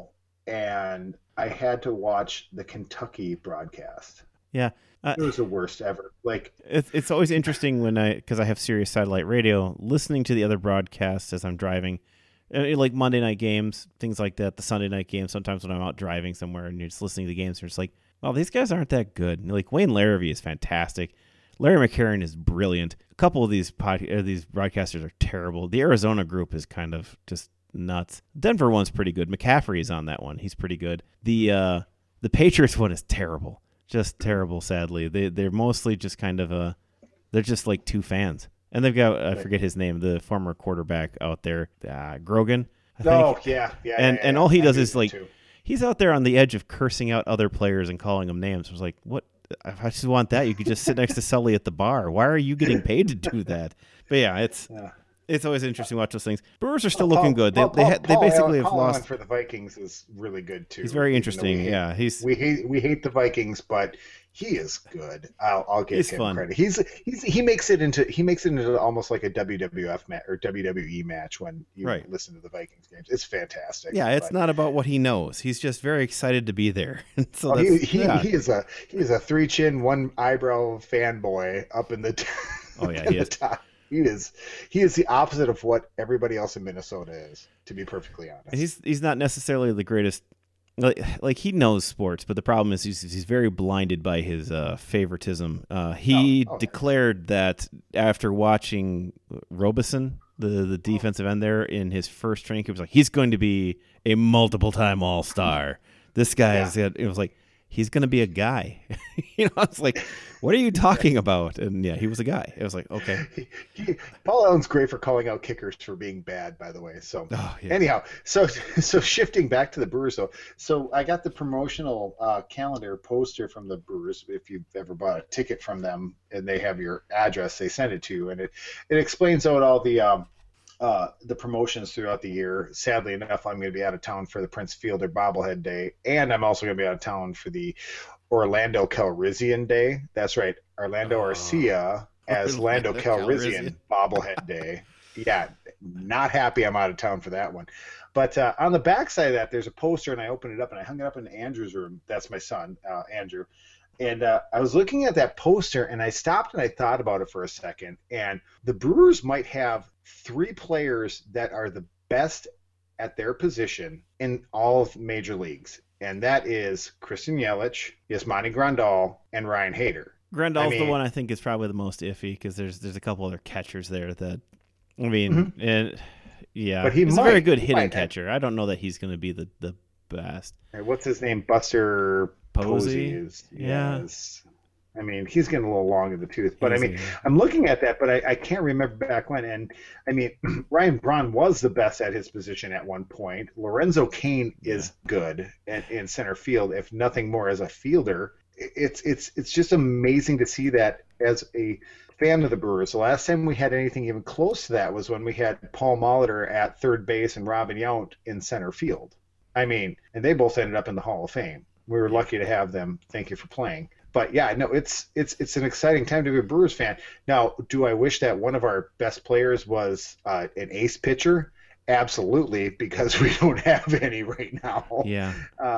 and I had to watch the Kentucky broadcast. Yeah. It was the worst ever. Like, it's always interesting because I have Sirius satellite radio, listening to the other broadcasts as I'm driving, like Monday night games, things like that, the Sunday night games. Sometimes when I'm out driving somewhere and you're just listening to the games, you're just like, well, these guys aren't that good. And like Wayne Larrivee is fantastic. Larry McCarron is brilliant. A couple of these broadcasters are terrible. The Arizona group is kind of just nuts. Denver one's pretty good. McCaffrey is on that one. He's pretty good. The Patriots one is terrible. Just terrible, sadly. They're mostly just kind of they're just like two fans. And they've got, I forget his name, the former quarterback out there, Grogan, I think. oh yeah. And all he does is like, too. he's out there on the edge of cursing out other players and calling them names. I was like, what? If I just want that, you could just sit next to Sully at the bar. Why are you getting paid to do that? But yeah, it's always interesting to watch those things. Brewers are still looking good. They basically have lost. For the Vikings is really good too. He's very interesting. We hate the Vikings, but he is good. I'll give him credit. He makes it into almost like a WWF match or WWE match when you listen to the Vikings games. It's fantastic. Yeah, it's not about what he knows. He's just very excited to be there. So he is a three chin, one eyebrow fanboy up in the oh yeah, he is. Top. He is the opposite of what everybody else in Minnesota is, to be perfectly honest. He's not necessarily the greatest. Like he knows sports, but the problem is he's very blinded by his favoritism. He declared that after watching Robeson, the defensive end there, in his first training camp, he was like, he's going to be a multiple-time All-Star. This guy it was like, he's going to be a guy. I was like, what are you talking about? And yeah, he was a guy. It was like, okay. Paul Allen's great for calling out kickers for being bad, by the way. So anyhow, so shifting back to the Brewers, though. So I got the promotional calendar poster from the Brewers. If you've ever bought a ticket from them and they have your address, they send it to you. And it explains out all the promotions throughout the year. Sadly enough, I'm going to be out of town for the Prince Fielder bobblehead day, and I'm also going to be out of town for the Orlando Calrissian Day. That's right, Orlando Arcia as Orlando Calrissian bobblehead day. Yeah, not happy I'm out of town for that one. But on the back side of that, there's a poster, and I opened it up, and I hung it up in Andrew's room. That's my son, Andrew. And I was looking at that poster, and I stopped and I thought about it for a second. And the Brewers might have three players that are the best at their position in all of major leagues. And that is Christian Yelich, Yasmani Grandal, and Ryan Hader. Grandal's the one I think is probably the most iffy because there's a couple other catchers there that, I mean, and yeah, but he's a very good hitting catcher. I don't know that he's going to be the best. What's his name? Buster Posey. Yes. I mean, he's getting a little long in the tooth. But, I mean, I'm looking at that, but I can't remember back when. And, I mean, Ryan Braun was the best at his position at one point. Lorenzo Cain is good in center field, if nothing more as a fielder. It's just amazing to see that as a fan of the Brewers. The last time we had anything even close to that was when we had Paul Molitor at third base and Robin Yount in center field. I mean, and they both ended up in the Hall of Fame. We were lucky to have them. Thank you for playing. But yeah, no, it's an exciting time to be a Brewers fan. Now, do I wish that one of our best players was an ace pitcher? Absolutely, because we don't have any right now. Yeah.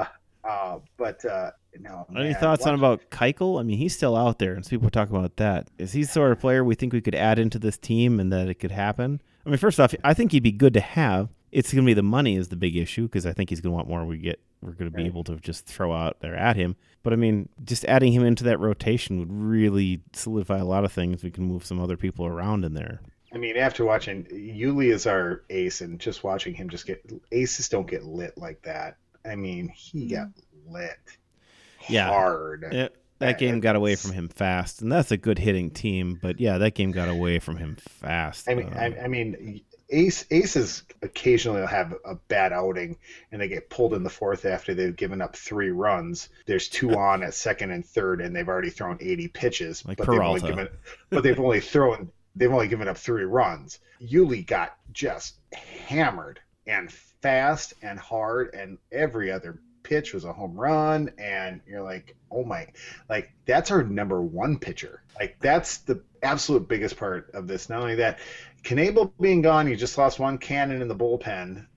No. Any thoughts on about Keuchel? I mean, he's still out there, and so people talk about that. Is he the sort of player we think we could add into this team and that it could happen? I mean, first off, I think he'd be good to have. It's going to be the money is the big issue because I think he's going to want more. We're going to be able to just throw out there at him. But, I mean, just adding him into that rotation would really solidify a lot of things. We can move some other people around in there. I mean, after watching Yuli is our ace and just watching him aces don't get lit like that. I mean, he got lit hard. That game got away from him fast, and that's a good hitting team. But, yeah, that game got away from him fast. I mean, Aces occasionally will have a bad outing, and they get pulled in the fourth after they've given up 3 runs. There's 2 on at second and third, and they've already thrown 80 pitches. Like but Peralta. they've only given up 3 runs. Yuli got just hammered and fast and hard, and every other pitch was a home run, and you're like, oh my, like that's our number 1 pitcher. Like that's the absolute biggest part of this. Not only that, Knebel being gone, you just lost one cannon in the bullpen.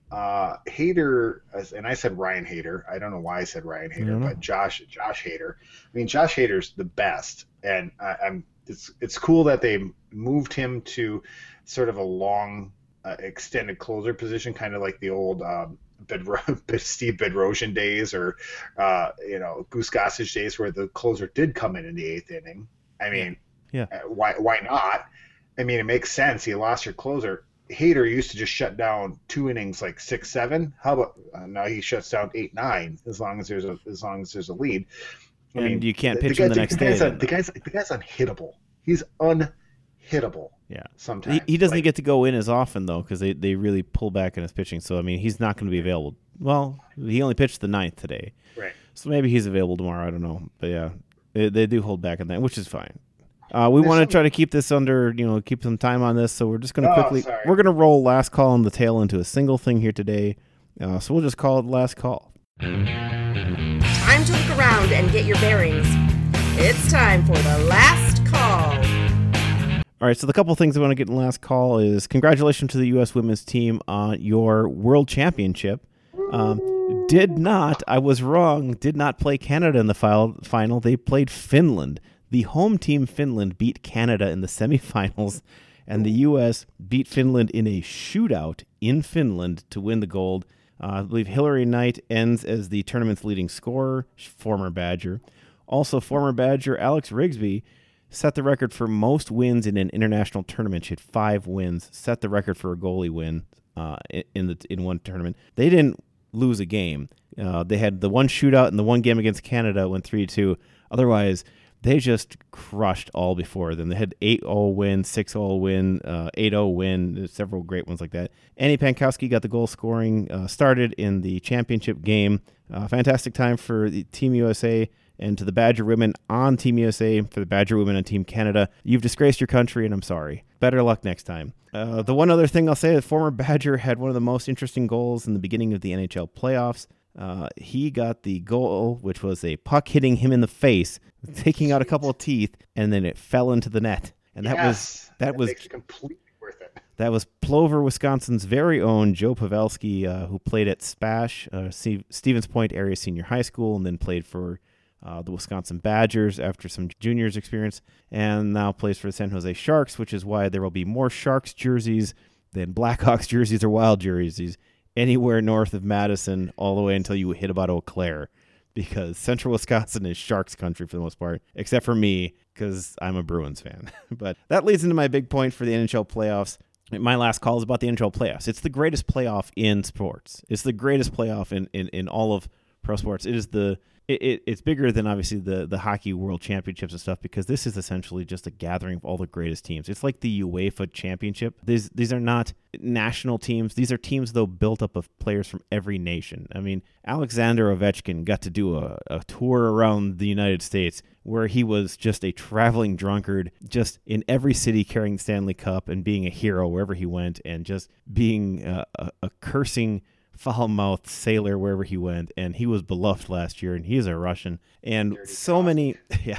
Hader, and I said Ryan Hader. I don't know why I said Ryan Hader, but Josh Hader. I mean, Josh Hader's the best, and it's cool that they moved him to sort of a long, extended closer position, kind of like the old Steve Bedrosian days, or Goose Gossage days, where the closer did come in the 8th inning. I mean, why not? I mean, it makes sense. You lost your closer. Hader used to just shut down 2 innings like 6-7. How about now he shuts down 8-9 as long as there's a lead. I mean, you can't pitch him the next day. The guy's unhittable. He's unhittable. Yeah. Sometimes he doesn't get to go in as often though, because they really pull back in his pitching. So I mean, he's not going to be available. Well, he only pitched the 9th today, right? So maybe he's available tomorrow. I don't know, but yeah, they do hold back on that, which is fine. We want to try to keep this under, keep some time on this. So we're just going to we're going to roll last call on the tail into a single thing here today. So we'll just call it last call. Time to look around and get your bearings. It's time for the last call. All right, so the couple things I want to get in the last call is congratulations to the U.S. women's team on your World Championship. I was wrong, did not play Canada in the final. They played Finland. The home team, Finland, beat Canada in the semifinals, and the U.S. beat Finland in a shootout in Finland to win the gold. I believe Hillary Knight ends as the tournament's leading scorer, former Badger. Also, former Badger Alex Rigsby set the record for most wins in an international tournament. She had 5 wins, set the record for a goalie win in one tournament. They didn't lose a game. They had the one shootout and the one game against Canada went 3-2. Otherwise, they just crushed all before them. They had 8-0 win, 6-0 win, 8-0 win, there's several great ones like that. Annie Pankowski got the goal scoring, started in the championship game. Fantastic time for the Team USA and to the Badger women on Team USA, for the Badger women on Team Canada. You've disgraced your country, and I'm sorry. Better luck next time. The one other thing I'll say is former Badger had one of the most interesting goals in the beginning of the NHL playoffs. He got the goal, which was a puck hitting him in the face, taking out a couple of teeth, and then it fell into the net. And that was makes it completely worth it. That was Plover, Wisconsin's very own Joe Pavelski, who played at Spash, Stevens Point Area Senior High School, and then played for the Wisconsin Badgers after some juniors experience, and now plays for the San Jose Sharks, which is why there will be more Sharks jerseys than Blackhawks jerseys or Wild jerseys anywhere north of Madison, all the way until you hit about Eau Claire, because central Wisconsin is Sharks country for the most part, except for me, because I'm a Bruins fan. But that leads into my big point for the NHL playoffs. My last call is about the NHL playoffs. It's the greatest playoff in sports. It's the greatest playoff in all of pro sports. It is it's bigger than obviously the hockey world championships and stuff, because this is essentially just a gathering of all the greatest teams. It's like the UEFA championship. These are not national teams. These are teams, though, built up of players from every nation. I mean, Alexander Ovechkin got to do a tour around the United States where he was just a traveling drunkard, just in every city carrying the Stanley Cup and being a hero wherever he went, and just being a cursing foul-mouthed sailor wherever he went. And he was beloved last year, and he is a Russian. And so many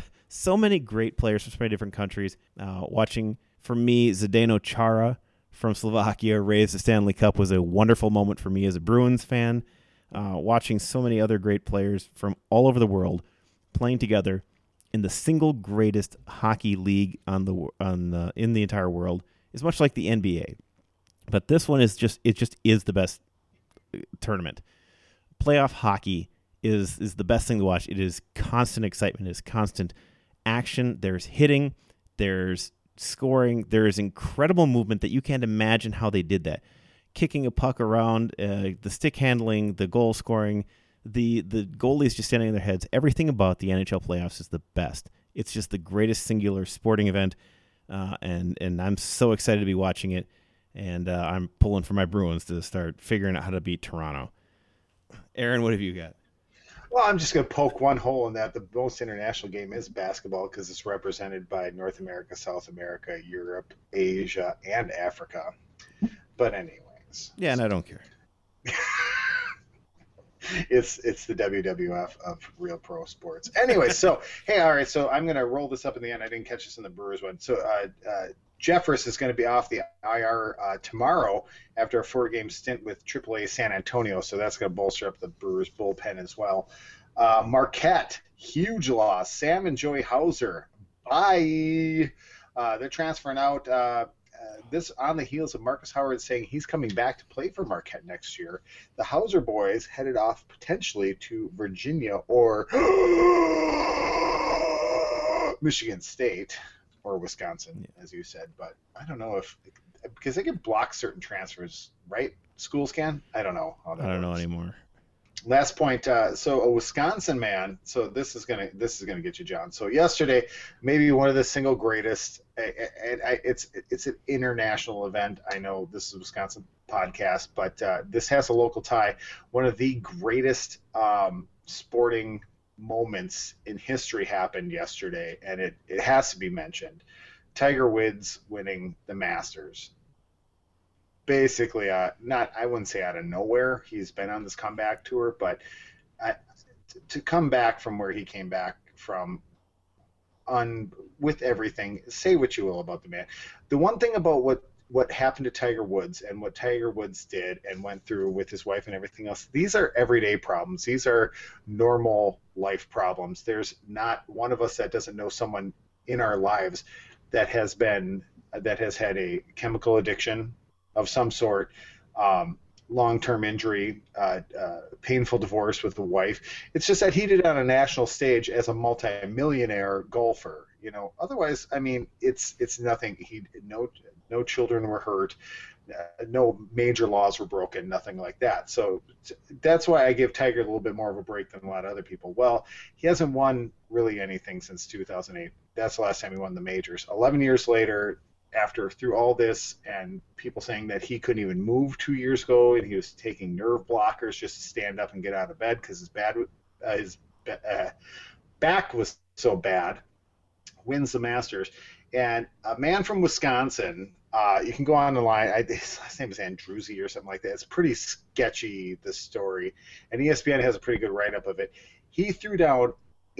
great players from so many different countries. Watching, for me, Zdeno Chara from Slovakia raise the Stanley Cup was a wonderful moment for me as a Bruins fan. Watching so many other great players from all over the world playing together in the single greatest hockey league in the entire world is much like the NBA. But this one is just the best tournament. Playoff hockey is the best thing to watch. It is constant excitement, it is constant action. There's hitting, there's scoring, there is incredible movement that you can't imagine how they did that. Kicking a puck around, the stick handling, the goal scoring, the goalies just standing on their heads. Everything about the NHL playoffs is the best. It's just the greatest singular sporting event, and I'm so excited to be watching it. And I'm pulling for my Bruins to start figuring out how to beat Toronto. Aaron, what have you got? Well, I'm just going to poke one hole in that. The most international game is basketball because it's represented by North America, South America, Europe, Asia, and Africa. But anyways. Yeah, and I don't care. It's the WWF of real pro sports. Anyway, so, hey, all right, so I'm going to roll this up in the end. I didn't catch this in the Brewers one. So Jeffress is going to be off the IR tomorrow after a 4-game stint with AAA San Antonio, so that's going to bolster up the Brewers bullpen as well. Marquette, huge loss. Sam and Joey Hauser, bye. They're transferring out. This on the heels of Marcus Howard saying he's coming back to play for Marquette next year. The Hauser boys headed off potentially to Virginia or Michigan State or Wisconsin, as you said. But I don't know because they can block certain transfers, right? Schools can? I don't know. I don't know anymore. Last point. So a Wisconsin man. So this is gonna get you, John. So yesterday, maybe one of the single greatest. It's an international event. I know this is a Wisconsin podcast, but this has a local tie. One of the greatest sporting moments in history happened yesterday, and it has to be mentioned. Tiger Woods winning the Masters. Basically, I wouldn't say out of nowhere. He's been on this comeback tour, but to come back from where he came back from with everything, say what you will about the man. The one thing about what happened to Tiger Woods and what Tiger Woods did and went through with his wife and everything else, these are everyday problems. These are normal life problems. There's not one of us that doesn't know someone in our lives that has had a chemical addiction of some sort, long-term injury, painful divorce with the wife. It's just that he did it on a national stage as a multi-millionaire golfer. Otherwise, I mean, it's nothing. No children were hurt, no major laws were broken, nothing like that. So that's why I give Tiger a little bit more of a break than a lot of other people. Well, he hasn't won really anything since 2008. That's the last time he won the majors. 11 years later, through all this and people saying that he couldn't even move 2 years ago and he was taking nerve blockers just to stand up and get out of bed because his back was so bad, wins the Masters. And a man from Wisconsin, you can go on the line. His last name is Andruzzi or something like that. It's pretty sketchy, this story. And ESPN has a pretty good write-up of it. He threw down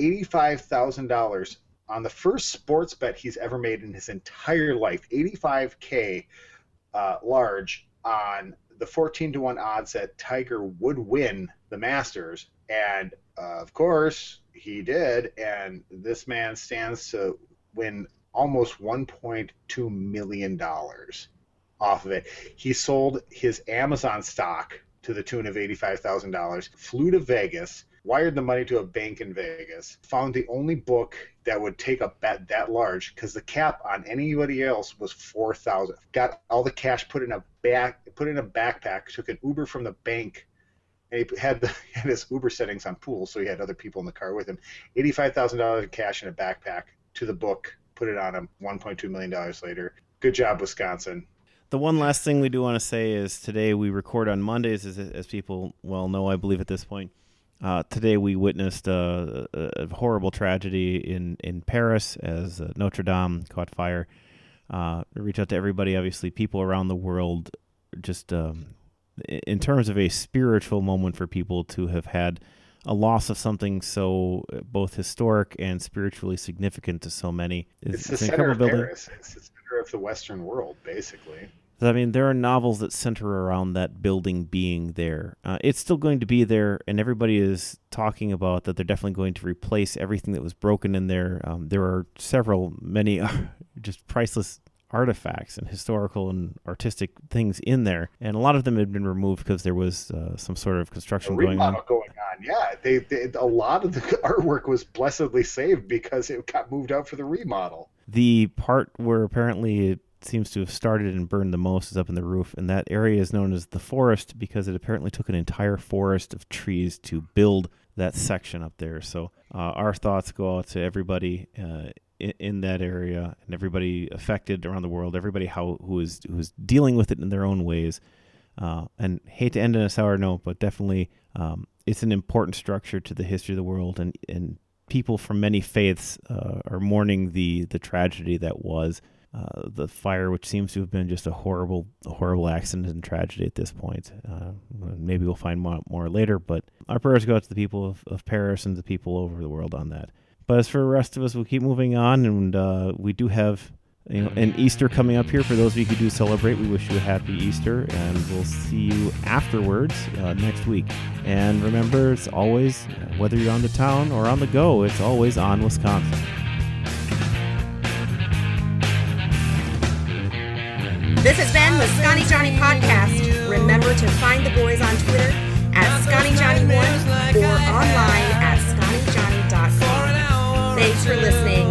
$85,000 on the first sports bet he's ever made in his entire life, $85K large on the 14-1 odds that Tiger would win the Masters. And, of course, he did. And this man stands to win almost $1.2 million off of it. He sold his Amazon stock to the tune of $85,000, flew to Vegas, wired the money to a bank in Vegas, found the only book that would take a bet that large because the cap on anybody else was $4,000. Got all the cash put in a backpack, took an Uber from the bank, and he had his Uber settings on pool, so he had other people in the car with him. $85,000 in cash in a backpack to the book, put it on him. $1.2 million later. Good job, Wisconsin. The one last thing we do want to say is today we record on Mondays, as people well know, I believe at this point. Today we witnessed a horrible tragedy in Paris as Notre Dame caught fire. Reach out to everybody, obviously, people around the world, just in terms of a spiritual moment for people to have had a loss of something so both historic and spiritually significant to so many. It's the center of Paris. It's the center of the Western world, basically. I mean, there are novels that center around that building being there. It's still going to be there, and everybody is talking about that they're definitely going to replace everything that was broken in there. There are many just priceless artifacts and historical and artistic things in there, and a lot of them had been removed because there was some sort of construction going on. Yeah, a lot of the artwork was blessedly saved because it got moved out for the remodel. The part where apparently it seems to have started and burned the most is up in the roof, and that area is known as the forest because it apparently took an entire forest of trees to build that section up there. So our thoughts go out to everybody in that area and everybody affected around the world, everybody who is dealing with it in their own ways. And hate to end on a sour note, but definitely it's an important structure to the history of the world, and people from many faiths are mourning the tragedy that was the fire, which seems to have been just a horrible accident and tragedy at this point. Maybe we'll find more later, but our prayers go out to the people of Paris and the people over the world on that. But as for the rest of us, we'll keep moving on, and we do have and Easter coming up here. For those of you who do celebrate, we wish you a happy Easter, and we'll see you afterwards next week. And remember, it's always, whether you're on the town or on the go, it's always on Wisconsin. This has been the Scotty Johnny Podcast. Remember to find the boys on Twitter at ScottyJohnny1 or online at ScottyJohnny.com. Thanks for listening.